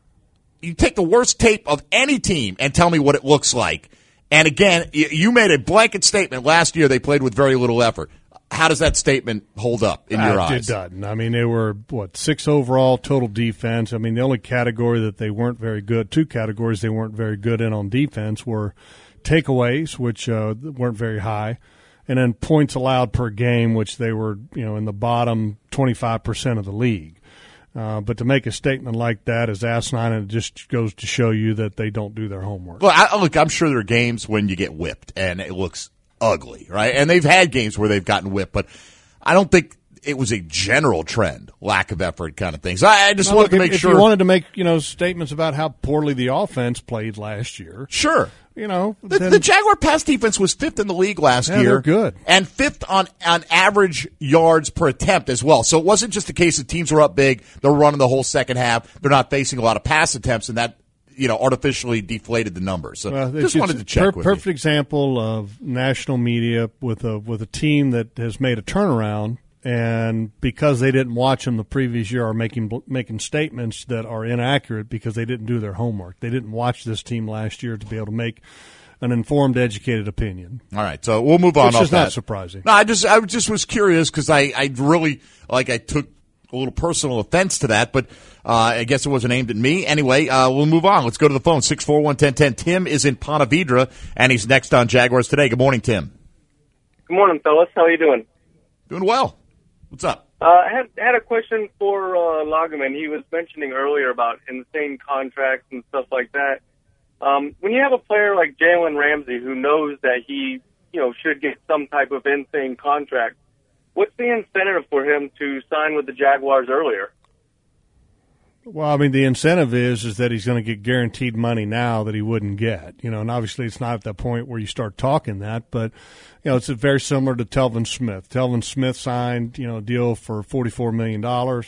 you take the worst tape of any team and tell me what it looks like. And again, you made a blanket statement last year they played with very little effort. How does that statement hold up in your eyes? It doesn't. I mean, they were, 6 overall total defense. I mean, the only category that they weren't very good, 2 categories they weren't very good in on defense were takeaways, which weren't very high, and then points allowed per game, which they were, in the bottom 25% of the league. But to make a statement like that is asinine, and it just goes to show you that they don't do their homework. Well, I'm sure there are games when you get whipped and it looks ugly, right? And they've had games where they've gotten whipped, but I don't think it was a general trend, lack of effort kind of thing. So I just wanted to make sure. If you wanted to make, statements about how poorly the offense played last year. Sure. The Jaguar pass defense was 5th in the league last year. They're good. And 5th on average yards per attempt as well. So it wasn't just a case of teams were up big, they're running the whole second half, they're not facing a lot of pass attempts, and that artificially deflated the numbers. So just wanted to check with you. Perfect example of national media with a team that has made a turnaround, and because they didn't watch them the previous year are making statements that are inaccurate because they didn't do their homework. They didn't watch this team last year to be able to make an informed, educated opinion. All right, so we'll move on. Which off is that. not surprising. No, I just was curious because I really I took a little personal offense to that, but I guess it wasn't aimed at me. Anyway, we'll move on. Let's go to the phone. 641-1010. Tim is in Ponte Vedra, and he's next on Jaguars Today. Good morning, Tim. Good morning, fellas. How are you doing? Doing well. What's up? I had a question for Lagerman. He was mentioning earlier about insane contracts and stuff like that. When you have a player like Jalen Ramsey who knows that he should get some type of insane contract. What's the incentive for him to sign with the Jaguars earlier? Well, I mean, the incentive is that he's going to get guaranteed money now that he wouldn't get, and obviously it's not at that point where you start talking that, but, it's very similar to Telvin Smith. Telvin Smith signed, a deal for $44 million.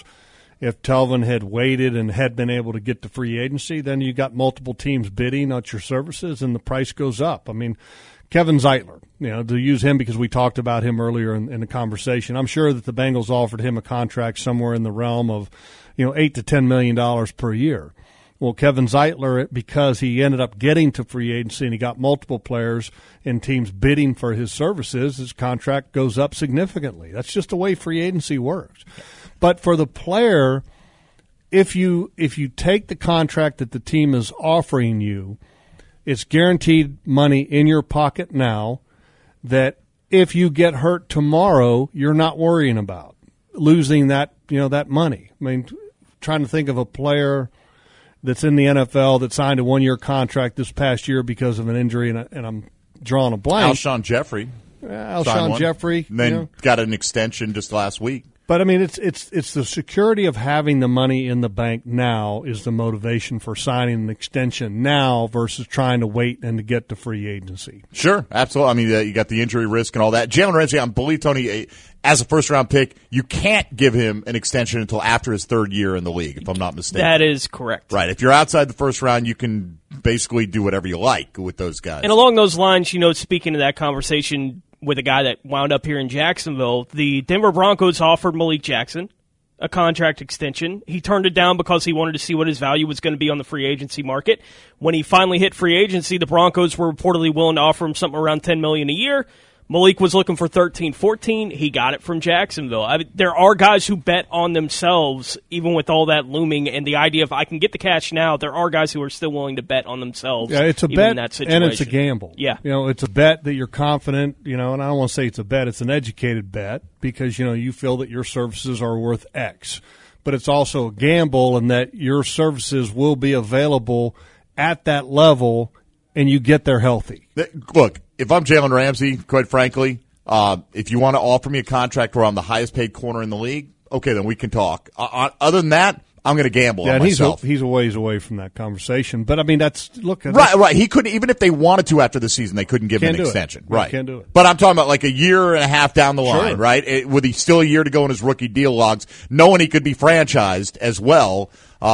If Telvin had waited and had been able to get to free agency, then you got multiple teams bidding on your services and the price goes up. I mean, Kevin Zeitler, to use him because we talked about him earlier in the conversation, I'm sure that the Bengals offered him a contract somewhere in the realm of, $8 to $10 million per year. Well, Kevin Zeitler, because he ended up getting to free agency and he got multiple players and teams bidding for his services, his contract goes up significantly. That's just the way free agency works. But for the player, if you take the contract that the team is offering you, it's guaranteed money in your pocket now that if you get hurt tomorrow, you're not worrying about losing that money. I mean, trying to think of a player that's in the NFL that signed a 1-year contract this past year because of an injury, and I'm drawing a blank. Alshon Jeffrey. Alshon Jeffrey. And then got an extension just last week. But, I mean, it's the security of having the money in the bank now is the motivation for signing an extension now versus trying to wait and to get to free agency. Sure, absolutely. I mean, you got the injury risk and all that. Jalen Ramsey, I believe, Tony, as a first-round pick, you can't give him an extension until after his third year in the league, if I'm not mistaken. That is correct. Right. If you're outside the first round, you can basically do whatever you like with those guys. And along those lines, speaking of that conversation with a guy that wound up here in Jacksonville, the Denver Broncos offered Malik Jackson a contract extension. He turned it down because he wanted to see what his value was going to be on the free agency market. When he finally hit free agency, the Broncos were reportedly willing to offer him something around $10 million a year. Malik was looking for 13, 14. He got it from Jacksonville. I mean, there are guys who bet on themselves, even with all that looming, and the idea of I can get the cash now, there are guys who are still willing to bet on themselves. Yeah, it's a bet, in that situation. And it's a gamble. Yeah. It's a bet that you're confident, and I don't want to say it's a bet, it's an educated bet because, you feel that your services are worth X. But it's also a gamble in that your services will be available at that level and you get there healthy. Look, if I'm Jalen Ramsey, quite frankly, if you want to offer me a contract where I'm the highest paid corner in the league, okay, then we can talk. Other than that, I'm going to gamble on myself. He's a ways away from that conversation. But, I mean, Right. He couldn't, even if they wanted to after the season, they couldn't give him an extension. Right. Can't do it. But I'm talking about like a year and a half down the line, right? With he still a year to go in his rookie deal logs, knowing he could be franchised as well.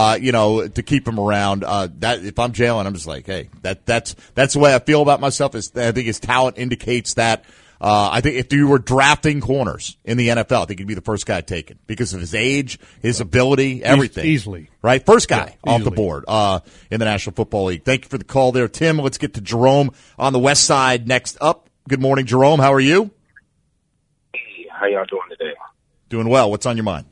To keep him around. That if I'm Jalen, I'm just like, hey, that's the way I feel about myself. I think his talent indicates that. I think if you were drafting corners in the NFL, I think he'd be the first guy taken because of his age, his ability, everything. Easily. Right? First guy off the board in the National Football League. Thank you for the call there, Tim. Let's get to Jerome on the west side next up. Good morning, Jerome. How are you? Hey, how y'all doing today? Doing well. What's on your mind?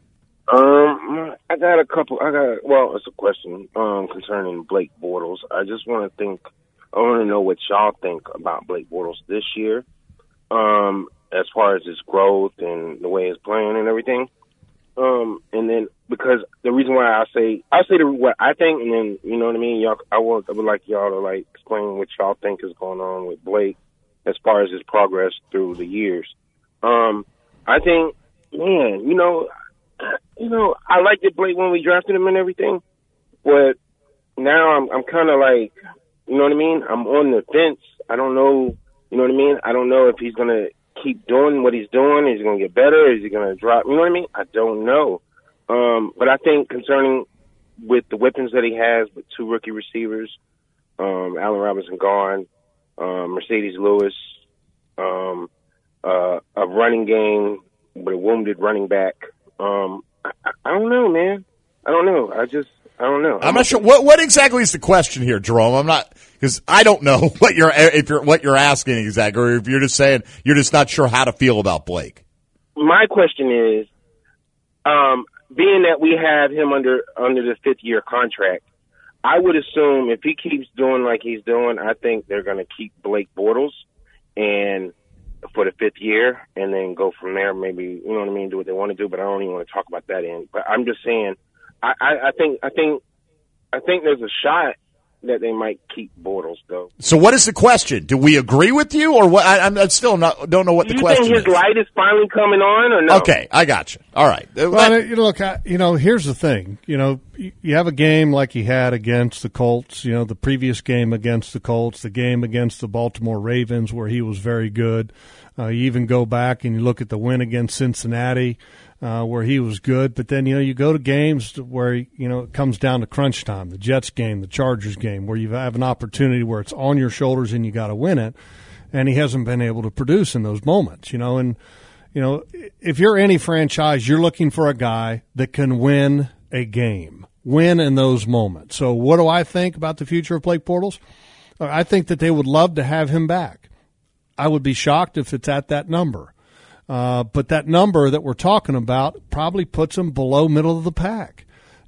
It's a question concerning Blake Bortles. I want to know what y'all think about Blake Bortles this year, as far as his growth and the way he's playing and everything. And then because the reason why I'll say what I think, and then you know what I mean. I would like y'all to explain what y'all think is going on with Blake as far as his progress through the years. I think, man, I liked it, Blake, when we drafted him and everything, but now I'm kind of like, you know what I mean? I'm on the fence. I don't know, you know what I mean? I don't know if he's going to keep doing what he's doing. Is he going to get better? Is he going to drop? You know what I mean? I don't know. But I think concerning with the weapons that he has, with 2 rookie receivers, Allen Robinson gone, Mercedes Lewis, a running game with a wounded running back, I don't know, man. I don't know. I don't know. I'm not sure. What exactly is the question here, Jerome? I'm not, because I don't know what you're asking exactly, or if you're just saying you're just not sure how to feel about Blake. My question is, being that we have him under the 5th-year contract, I would assume if he keeps doing like he's doing, I think they're going to keep Blake Bortles and for the 5th year, and then go from there. Maybe, you know what I mean, do what they want to do. But I don't even want to talk about that end. But I'm just saying, I think there's a shot that they might keep Bortles, though. So what is the question? Do we agree with you, or what? I'm still don't know what the question is. Do you think his light is finally coming on, or no? Okay, I got you. All right. Well, look, here's the thing. You have a game like he had against the Colts, the previous game against the Colts, the game against the Baltimore Ravens where he was very good. You even go back and you look at the win against Cincinnati where he was good. But then, you go to games where, it comes down to crunch time, the Jets game, the Chargers game, where you have an opportunity where it's on your shoulders and you got to win it. And he hasn't been able to produce in those moments, and if you're any franchise, you're looking for a guy that can win a game, win in those moments. So what do I think about the future of Blake Bortles? I think that they would love to have him back. I would be shocked if it's at that number. But that number that we're talking about probably puts him below middle of the pack,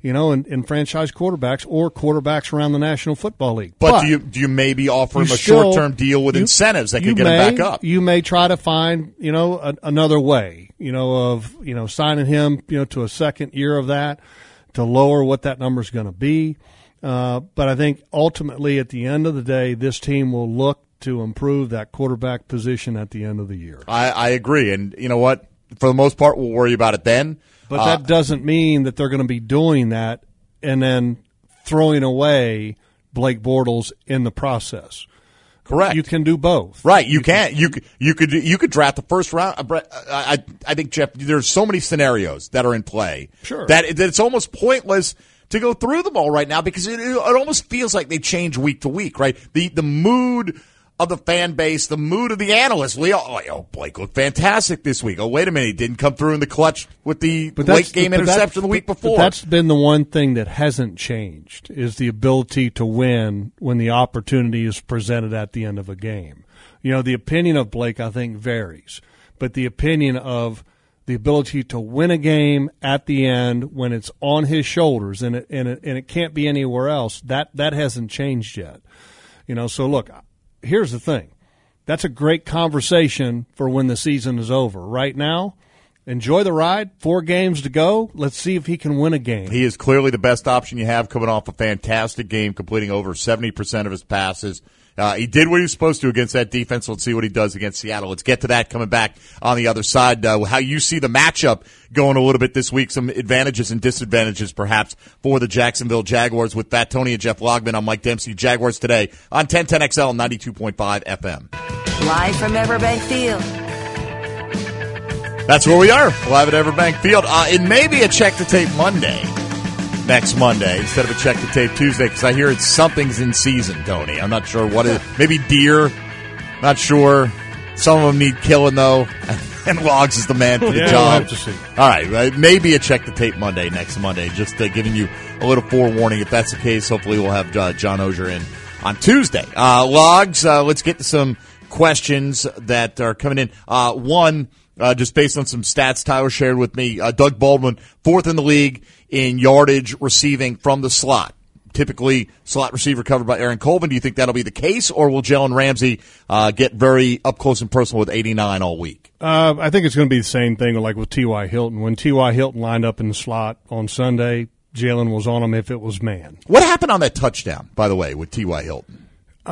in franchise quarterbacks or quarterbacks around the National Football League. But do you maybe offer him a short-term deal with incentives that could get him back up? You may try to find, another way, of, signing him, to a second year of that to lower what that number is going to be. But I think ultimately at the end of the day, this team will look to improve that quarterback position at the end of the year. I agree. And you know what? For the most part, we'll worry about it then. But that doesn't mean that they're going to be doing that and then throwing away Blake Bortles in the process. Correct. You can do both. Right. You can. You could draft the first round. I think, Jeff, there's so many scenarios that are in play. Sure. That it's almost pointless to go through them all right now because it almost feels like they change week to week, right? The mood of the fan base, the mood of the analysts. Blake looked fantastic this week. Oh, wait a minute. He didn't come through in the clutch with the late game interception the week before. But that's been the one thing that hasn't changed is the ability to win when the opportunity is presented at the end of a game. The opinion of Blake, I think, varies. But the opinion of the ability to win a game at the end when it's on his shoulders and it can't be anywhere else, that hasn't changed yet. So look, here's the thing. That's a great conversation for when the season is over. Right now, enjoy the ride. 4 games to go. Let's see if he can win a game. He is clearly the best option you have coming off a fantastic game, completing over 70% of his passes. He did what he was supposed to against that defense. Let's see what he does against Seattle. Let's get to that coming back on the other side. How you see the matchup going a little bit this week, some advantages and disadvantages perhaps for the Jacksonville Jaguars with Fat Tony and Jeff Logman. I'm Mike Dempsey. Jaguars Today on 1010XL 92.5 FM. Live from Everbank Field. That's where we are, live at Everbank Field. It may be a Check the Tape Monday. Next Monday instead of a Check the Tape Tuesday because I hear something's in season, Tony. I'm not sure what it is. Maybe deer. Not sure. Some of them need killing, though. And Logs is the man for the job. We'll have to see. All right. Maybe a Check the Tape Monday next Monday. Just giving you a little forewarning. If that's the case, hopefully we'll have John Ogier in on Tuesday. Logs, let's get to some questions that are coming in. One, just based on some stats Tyler shared with me, Doug Baldwin, 4th in the league in yardage receiving from the slot. Typically, slot receiver covered by Aaron Colvin. Do you think that'll be the case, or will Jalen Ramsey get very up close and personal with 89 all week? I think it's going to be the same thing like with T.Y. Hilton. When T.Y. Hilton lined up in the slot on Sunday, Jalen was on him if it was man. What happened on that touchdown, by the way, with T.Y. Hilton?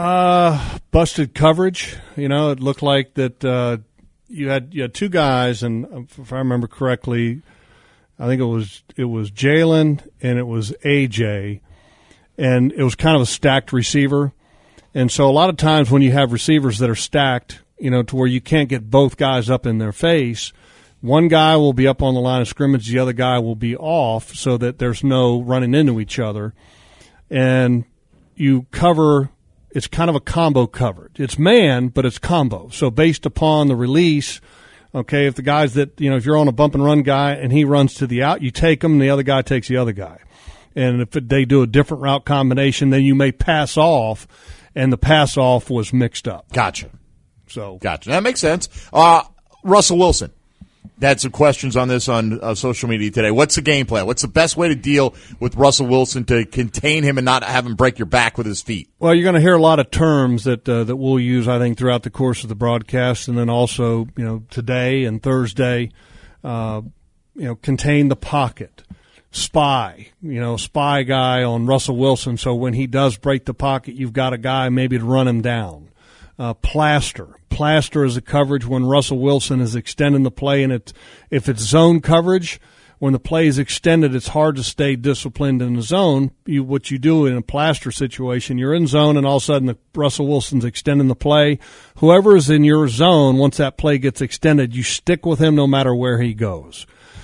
Busted coverage. It looked like that you had 2 guys, and if I remember correctly, I think it was Jalen and it was AJ, and it was kind of a stacked receiver. And so a lot of times when you have receivers that are stacked, to where you can't get both guys up in their face, one guy will be up on the line of scrimmage, the other guy will be off so that there's no running into each other. And you cover, it's kind of a combo coverage. It's man, but it's combo. So based upon the release, okay, if the guys that, if you're on a bump and run guy and he runs to the out, you take him and the other guy takes the other guy. And if they do a different route combination, then you may pass off, and the pass off was mixed up. Gotcha. So gotcha. That makes sense. Russell Wilson had some questions on this on social media today. What's the game plan? What's the best way to deal with Russell Wilson to contain him and not have him break your back with his feet? Well, you're going to hear a lot of terms that we'll use, I think, throughout the course of the broadcast, and then also, today and Thursday, contain the pocket. spy guy on Russell Wilson. So when he does break the pocket, you've got a guy maybe to run him down. Plaster is a coverage when Russell Wilson is extending the play, and if it's zone coverage, when the play is extended, it's hard to stay disciplined in the zone. What you do in a plaster situation, you're in zone, and all of a sudden Russell Wilson's extending the play. Whoever is in your zone, once that play gets extended, you stick with him no matter where he goes.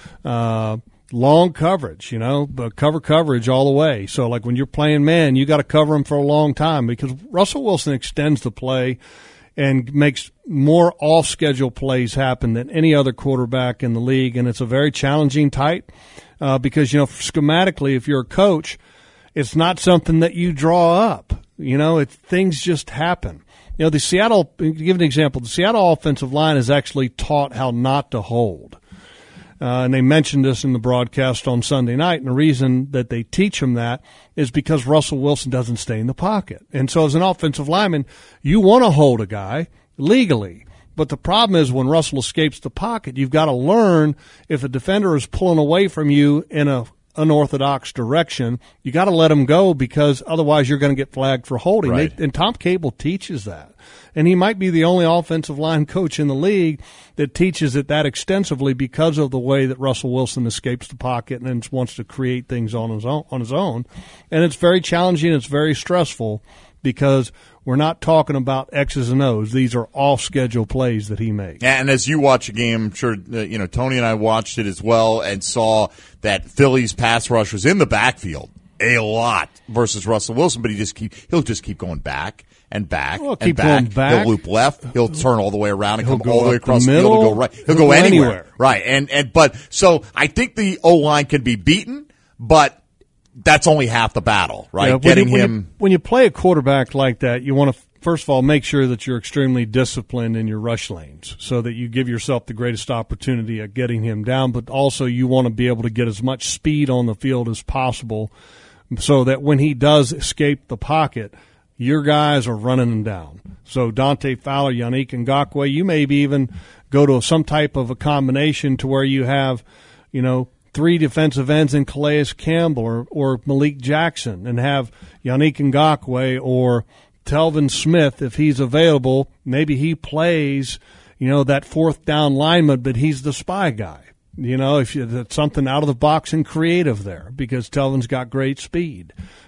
Long coverage, but coverage all the way. So, like when you're playing man, you got to cover him for a long time because Russell Wilson extends the play and makes more off-schedule plays happen than any other quarterback in the league, and it's a very challenging type because, schematically, if you're a coach, it's not something that you draw up. Things just happen. To give an example, the Seattle offensive line is actually taught how not to hold. And they mentioned this in the broadcast on Sunday night, and the reason that they teach them that is because Russell Wilson doesn't stay in the pocket. And so as an offensive lineman, you want to hold a guy legally. But the problem is when Russell escapes the pocket, you've got to learn if a defender is pulling away from you in a unorthodox direction, you got to let him go because otherwise you're going to get flagged for holding. Right. And Tom Cable teaches that. And he might be the only offensive line coach in the league that teaches it that extensively because of the way that Russell Wilson escapes the pocket and then wants to create things on his own. And it's very challenging. It's very stressful because we're not talking about X's and O's. These are off-schedule plays that he makes. And as you watch a game, I'm sure Tony and I watched it as well and saw that Philly's pass rush was in the backfield a lot versus Russell Wilson, but he'll just keep going back and back and back. He'll loop left. He'll turn all the way around and come all the way across the field and go right. He'll go anywhere. Right. But so I think the O-line can be beaten, but that's only half the battle, right? Yeah, when you play a quarterback like that, you want to first of all make sure that you're extremely disciplined in your rush lanes so that you give yourself the greatest opportunity at getting him down, but also you want to be able to get as much speed on the field as possible so that when he does escape the pocket, your guys are running him down. So Dante Fowler, Yannick Ngakoue, you maybe even go to some type of a combination to where you have, 3 defensive ends in Calais Campbell or Malik Jackson and have Yannick Ngakoue or Telvin Smith, if he's available, maybe he plays, that fourth down lineman, but he's the spy guy. If that's something out of the box and creative there because Telvin's got great speed.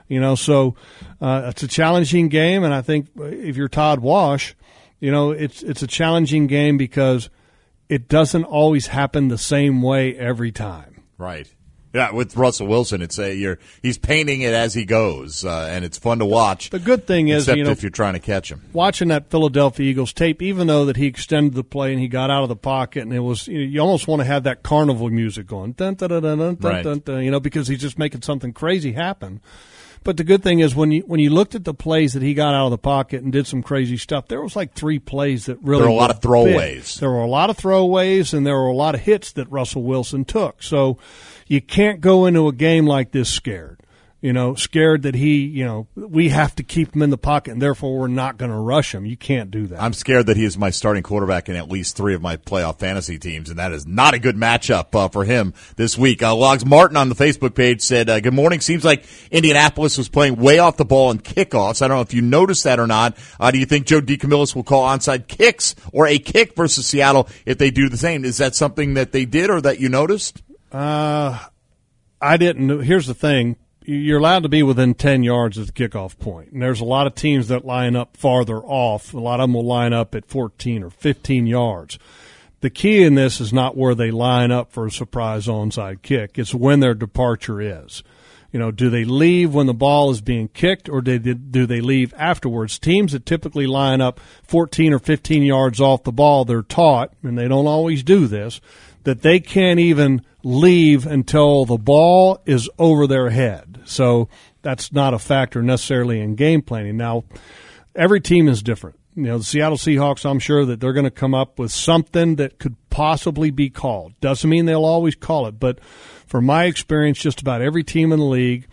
So it's a challenging game, and I think if you're Todd Wash, it's a challenging game because it doesn't always happen the same way every time. Right. Yeah, with Russell Wilson, he's painting it as he goes, and it's fun to watch. The good thing is, except if you're trying to catch him. Watching that Philadelphia Eagles tape, even though that he extended the play and he got out of the pocket, and it was, you almost want to have that carnival music going, dun, dun, dun, dun, dun, dun, dun, dun, because he's just making something crazy happen. But the good thing is when you looked at the plays that he got out of the pocket and did some crazy stuff, there was like 3 plays that really there were a lot of throwaways. There were a lot of throwaways, and there were a lot of hits that Russell Wilson took. So you can't go into a game like this scared. Scared that we have to keep him in the pocket, and therefore we're not going to rush him. You can't do that. I'm scared that he is my starting quarterback in at least 3 of my playoff fantasy teams, and that is not a good matchup for him this week. Logs Martin on the Facebook page said, good morning. Seems like Indianapolis was playing way off the ball in kickoffs. I don't know if you noticed that or not. Do you think Joe DeCamillis will call onside kicks or a kick versus Seattle if they do the same? Is that something that they did or that you noticed? I didn't. Here's the thing. You're allowed to be within 10 yards of the kickoff point. And there's a lot of teams that line up farther off. A lot of them will line up at 14 or 15 yards. The key in this is not where they line up for a surprise onside kick. It's when their departure is. Do they leave when the ball is being kicked or do they leave afterwards? Teams that typically line up 14 or 15 yards off the ball, they're taught, and they don't always do this, that they can't even leave until the ball is over their head. So that's not a factor necessarily in game planning. Now, every team is different. The Seattle Seahawks, I'm sure that they're going to come up with something that could possibly be called. Doesn't mean they'll always call it, but from my experience, just about every team in the league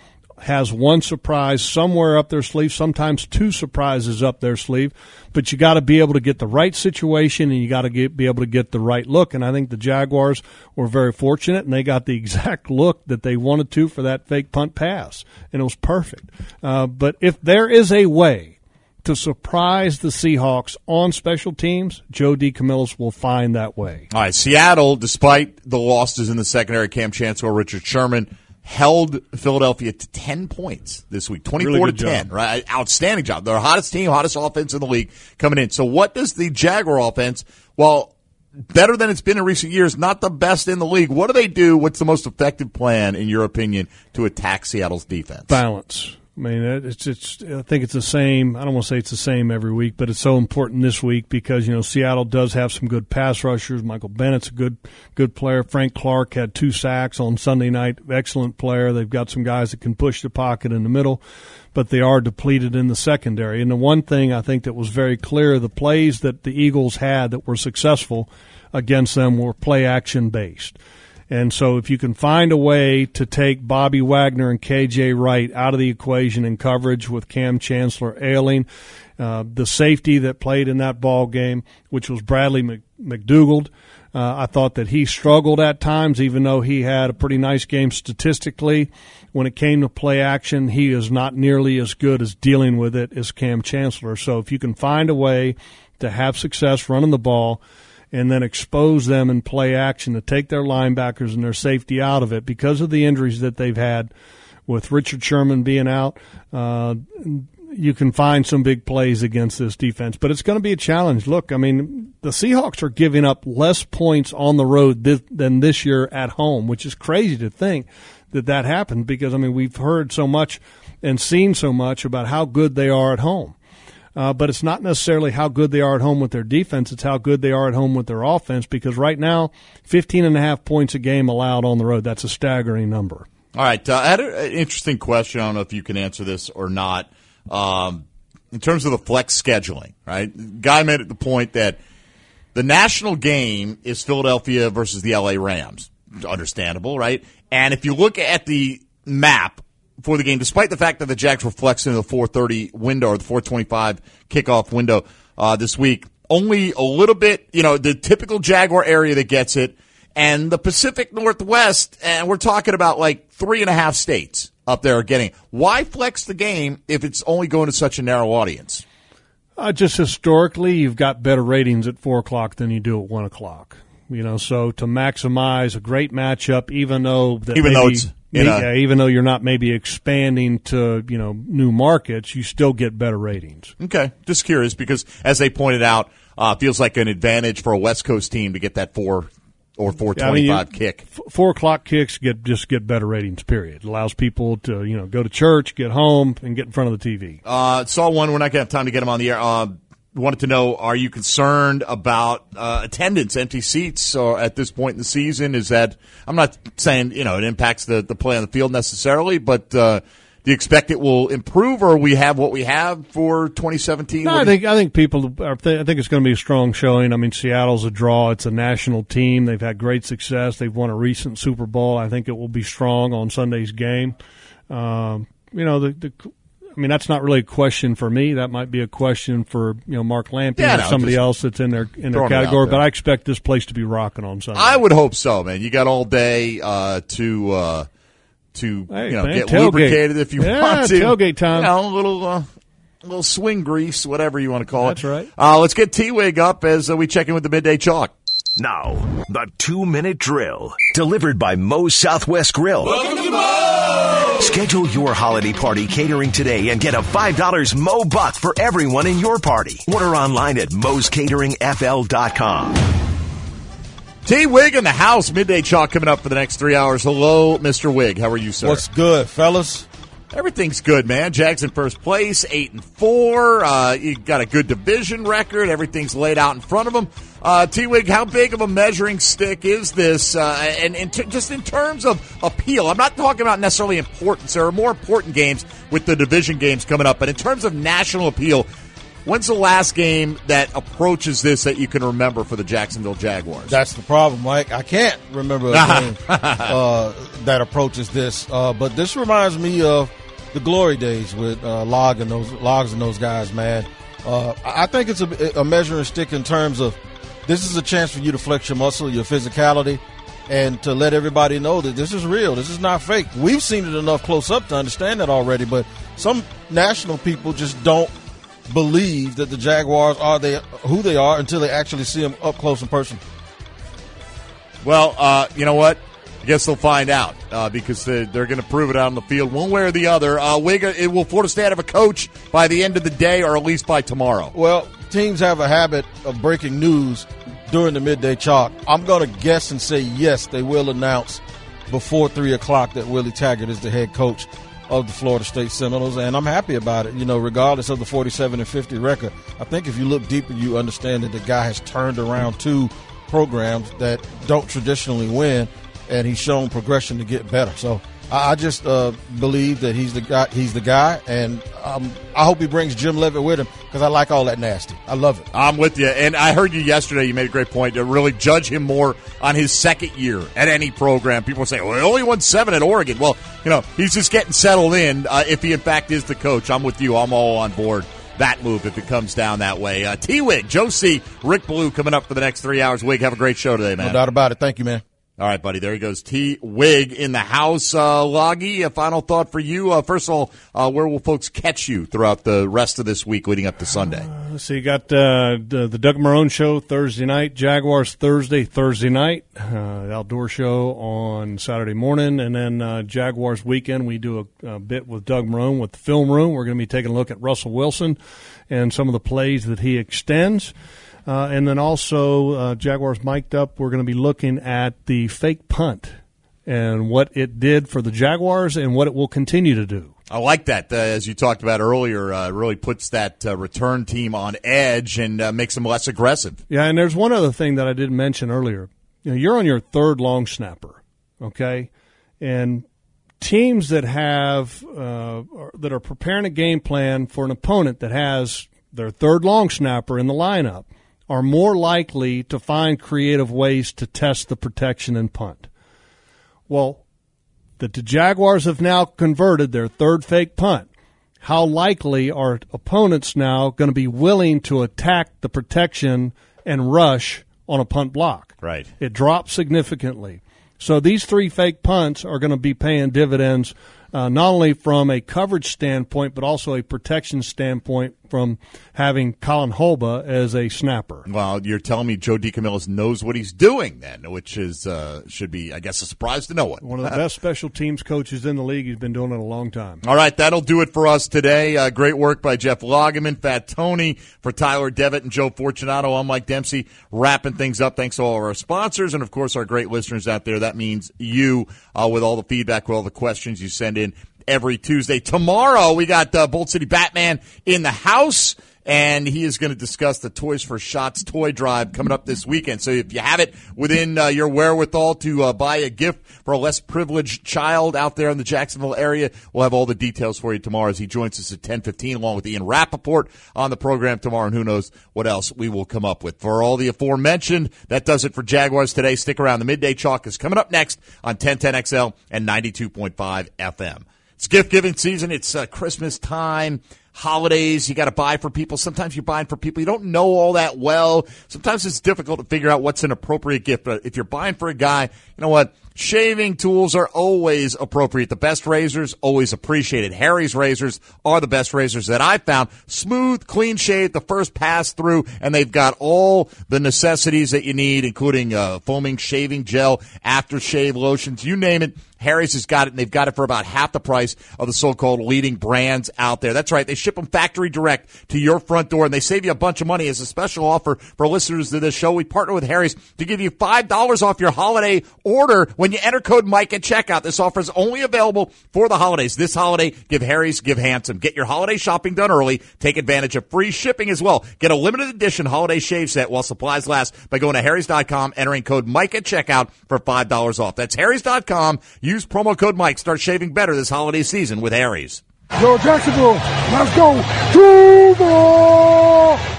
has one surprise somewhere up their sleeve, sometimes two surprises up their sleeve, but you got to be able to get the right situation and you got to be able to get the right look. And I think the Jaguars were very fortunate, and they got the exact look that they wanted to for that fake punt pass, and it was perfect. But if there is a way to surprise the Seahawks on special teams, Joe DeCamillis will find that way. All right, Seattle, despite the losses in the secondary, Cam Chancellor, Richard Sherman, held Philadelphia to 10 points this week, 24-10, right? Outstanding job. They're the hottest team, hottest offense in the league coming in. So what does the Jaguar offense, well, better than it's been in recent years, not the best in the league, what do they do? What's the most effective plan, in your opinion, to attack Seattle's defense? Balance. I mean, I think it's the same. I don't want to say it's the same every week, but it's so important this week because, Seattle does have some good pass rushers. Michael Bennett's a good player. Frank Clark had 2 sacks on Sunday night. Excellent player. They've got some guys that can push the pocket in the middle, but they are depleted in the secondary. And the one thing I think that was very clear, the plays that the Eagles had that were successful against them were play action based. And so if you can find a way to take Bobby Wagner and K.J. Wright out of the equation in coverage with Cam Chancellor ailing, the safety that played in that ball game, which was Bradley McDougald, I thought that he struggled at times, even though he had a pretty nice game statistically. When it came to play action, he is not nearly as good as dealing with it as Cam Chancellor. So if you can find a way to have success running the ball and then expose them in play action to take their linebackers and their safety out of it because of the injuries that they've had with Richard Sherman being out, you can find some big plays against this defense. But it's going to be a challenge. Look, I mean, the Seahawks are giving up less points on the road than this year at home, which is crazy to think that happened because, I mean, we've heard so much and seen so much about how good they are at home. But it's not necessarily how good they are at home with their defense. It's how good they are at home with their offense because right now, 15.5 points a game allowed on the road. That's a staggering number. All right. I had an interesting question. I don't know if you can answer this or not. In terms of the flex scheduling, right? Guy made it the point that the national game is Philadelphia versus the LA Rams. Understandable, right? And if you look at the map for the game, despite the fact that the Jags were flexed into the 4:30 window or the 4:25 kickoff window this week, only a little bit, the typical Jaguar area that gets it, and the Pacific Northwest, and we're talking about like 3.5 states up there are getting it. Why flex the game if it's only going to such a narrow audience? Just historically, you've got better ratings at 4 o'clock than you do at 1 o'clock. So to maximize a great matchup, even though you're not maybe expanding to new markets, you still get better ratings. Okay, just curious because as they pointed out, feels like an advantage for a West Coast team to get that 4 or 4:25 kick. 4 o'clock kicks get better ratings. Period. It allows people to go to church, get home, and get in front of the TV. Saw one. We're not going to have time to get them on the air. Wanted to know: are you concerned about attendance, empty seats, or at this point in the season? Is that? I'm not saying it impacts the play on the field necessarily, but do you expect it will improve, or we have what we have for 2017? No, I think people. I think it's going to be a strong showing. I mean, Seattle's a draw. It's a national team. They've had great success. They've won a recent Super Bowl. I think it will be strong on Sunday's game. I mean, that's not really a question for me. That might be a question for Mark Lampion or somebody else that's in their category. But I expect this place to be rocking on Sunday. I would hope so, man. You got all day to get lubricated if you want to. Tailgate time. A little swing grease, whatever you want to call it. That's right. Let's get T-Wig up as we check in with the Midday Chalk. Now, the 2-minute drill, delivered by Moe's Southwest Grill. Welcome to Moe's! Schedule your holiday party catering today and get a $5 Moe Buck for everyone in your party. Order online at moescateringfl.com. T-Wig in the house. Midday Chalk coming up for the next 3 hours. Hello, Mr. Wig. How are you, sir? What's good, fellas? Everything's good, man. Jags in first place, 8-4. You got a good division record. Everything's laid out in front of them. T-Wig, how big of a measuring stick is this? Just in terms of appeal, I'm not talking about necessarily importance. There are more important games with the division games coming up. But in terms of national appeal, when's the last game that approaches this that you can remember for the Jacksonville Jaguars? That's the problem, Mike. I can't remember a game that approaches this. But this reminds me of the glory days with Logs and those guys, man. I think it's a measuring stick in terms of this is a chance for you to flex your muscle, your physicality, and to let everybody know that this is real. This is not fake. We've seen it enough close up to understand that already, but some national people just don't believe that the Jaguars are who they are until they actually see them up close in person. Well, you know what? I guess they'll find out because they're going to prove it out on the field one way or the other. Will Florida State have a coach by the end of the day or at least by tomorrow? Well, teams have a habit of breaking news during the midday chalk. I'm going to guess and say yes, they will announce before 3 o'clock that Willie Taggart is the head coach of the Florida State Seminoles, and I'm happy about it, regardless of the 47-50 record. I think if you look deeper, you understand that the guy has turned around 2 programs that don't traditionally win, and he's shown progression to get better. So I just believe that he's the guy, and I hope he brings Jim Levitt with him because I like all that nasty. I love it. I'm with you, and I heard you yesterday. You made a great point to really judge him more on his second year at any program. People say, well, he only won 7 at Oregon. Well, he's just getting settled in if he, in fact, is the coach. I'm with you. I'm all on board that move if it comes down that way. T-Wig, Joe C., Rick Blue coming up for the next 3 hours. Wig, have a great show today, man. No doubt about it. Thank you, man. All right, buddy. There he goes. T-Wig in the house. Loggy, a final thought for you. First of all, where will folks catch you throughout the rest of this week leading up to Sunday? So you got the Doug Marrone Show Thursday night, Jaguars Thursday night, Outdoor Show on Saturday morning, and then Jaguars weekend. We do a bit with Doug Marrone with the Film Room. We're going to be taking a look at Russell Wilson and some of the plays that he extends. And then also, Jaguars Mic'd Up, we're going to be looking at the fake punt and what it did for the Jaguars and what it will continue to do. I like that. As you talked about earlier, it really puts that return team on edge and makes them less aggressive. Yeah, and there's one other thing that I didn't mention earlier. You're on your third long snapper, okay? And teams that have that are preparing a game plan for an opponent that has their third long snapper in the lineup are more likely to find creative ways to test the protection and punt. Well, the Jaguars have now converted their third fake punt. How likely are opponents now going to be willing to attack the protection and rush on a punt block? Right. It drops significantly. So these 3 fake punts are going to be paying dividends not only from a coverage standpoint, but also a protection standpoint from having Colin Holba as a snapper. Well, you're telling me Joe DeCamillis knows what he's doing then, which is should be, I guess, a surprise to no one. One of the best special teams coaches in the league. He's been doing it a long time. All right, that'll do it for us today. Great work by Jeff Lageman, Fat Tony, for Tyler Devitt and Joe Fortunato. I'm Mike Dempsey, wrapping things up. Thanks to all of our sponsors and, of course, our great listeners out there. That means you with all the feedback, with all the questions you send in every Tuesday. Tomorrow, we got Bolt City Batman in the house, and he is going to discuss the Toys for Shots toy drive coming up this weekend. So if you have it within your wherewithal to buy a gift for a less privileged child out there in the Jacksonville area, we'll have all the details for you tomorrow as he joins us at 10:15 along with Ian Rappaport on the program tomorrow, and who knows what else we will come up with. For all the aforementioned, that does it for Jaguars today. Stick around. The Midday Chalk is coming up next on 1010XL and 92.5 FM. It's gift-giving season. It's Christmas time, holidays. You got to buy for people. Sometimes you're buying for people you don't know all that well. Sometimes it's difficult to figure out what's an appropriate gift. But if you're buying for a guy, you know what? Shaving tools are always appropriate. The best razors, always appreciated. Harry's razors are the best razors that I've found. Smooth, clean shave, the first pass through, and they've got all the necessities that you need, including foaming shaving gel, aftershave lotions, you name it. Harry's has got it, and they've got it for about half the price of the so-called leading brands out there. That's right. They ship them factory direct to your front door, and they save you a bunch of money. As a special offer for listeners to this show, we partner with Harry's to give you $5 off your holiday order when you enter code Mike at checkout. This offer is only available for the holidays. This holiday, give Harry's, give handsome. Get your holiday shopping done early. Take advantage of free shipping as well. Get a limited edition holiday shave set while supplies last by going to harrys.com, entering code Mike at checkout for $5 off. That's harrys.com. Use promo code Mike. Start shaving better this holiday season with Harry's. Yo, Jacksonville, let's go. Duval!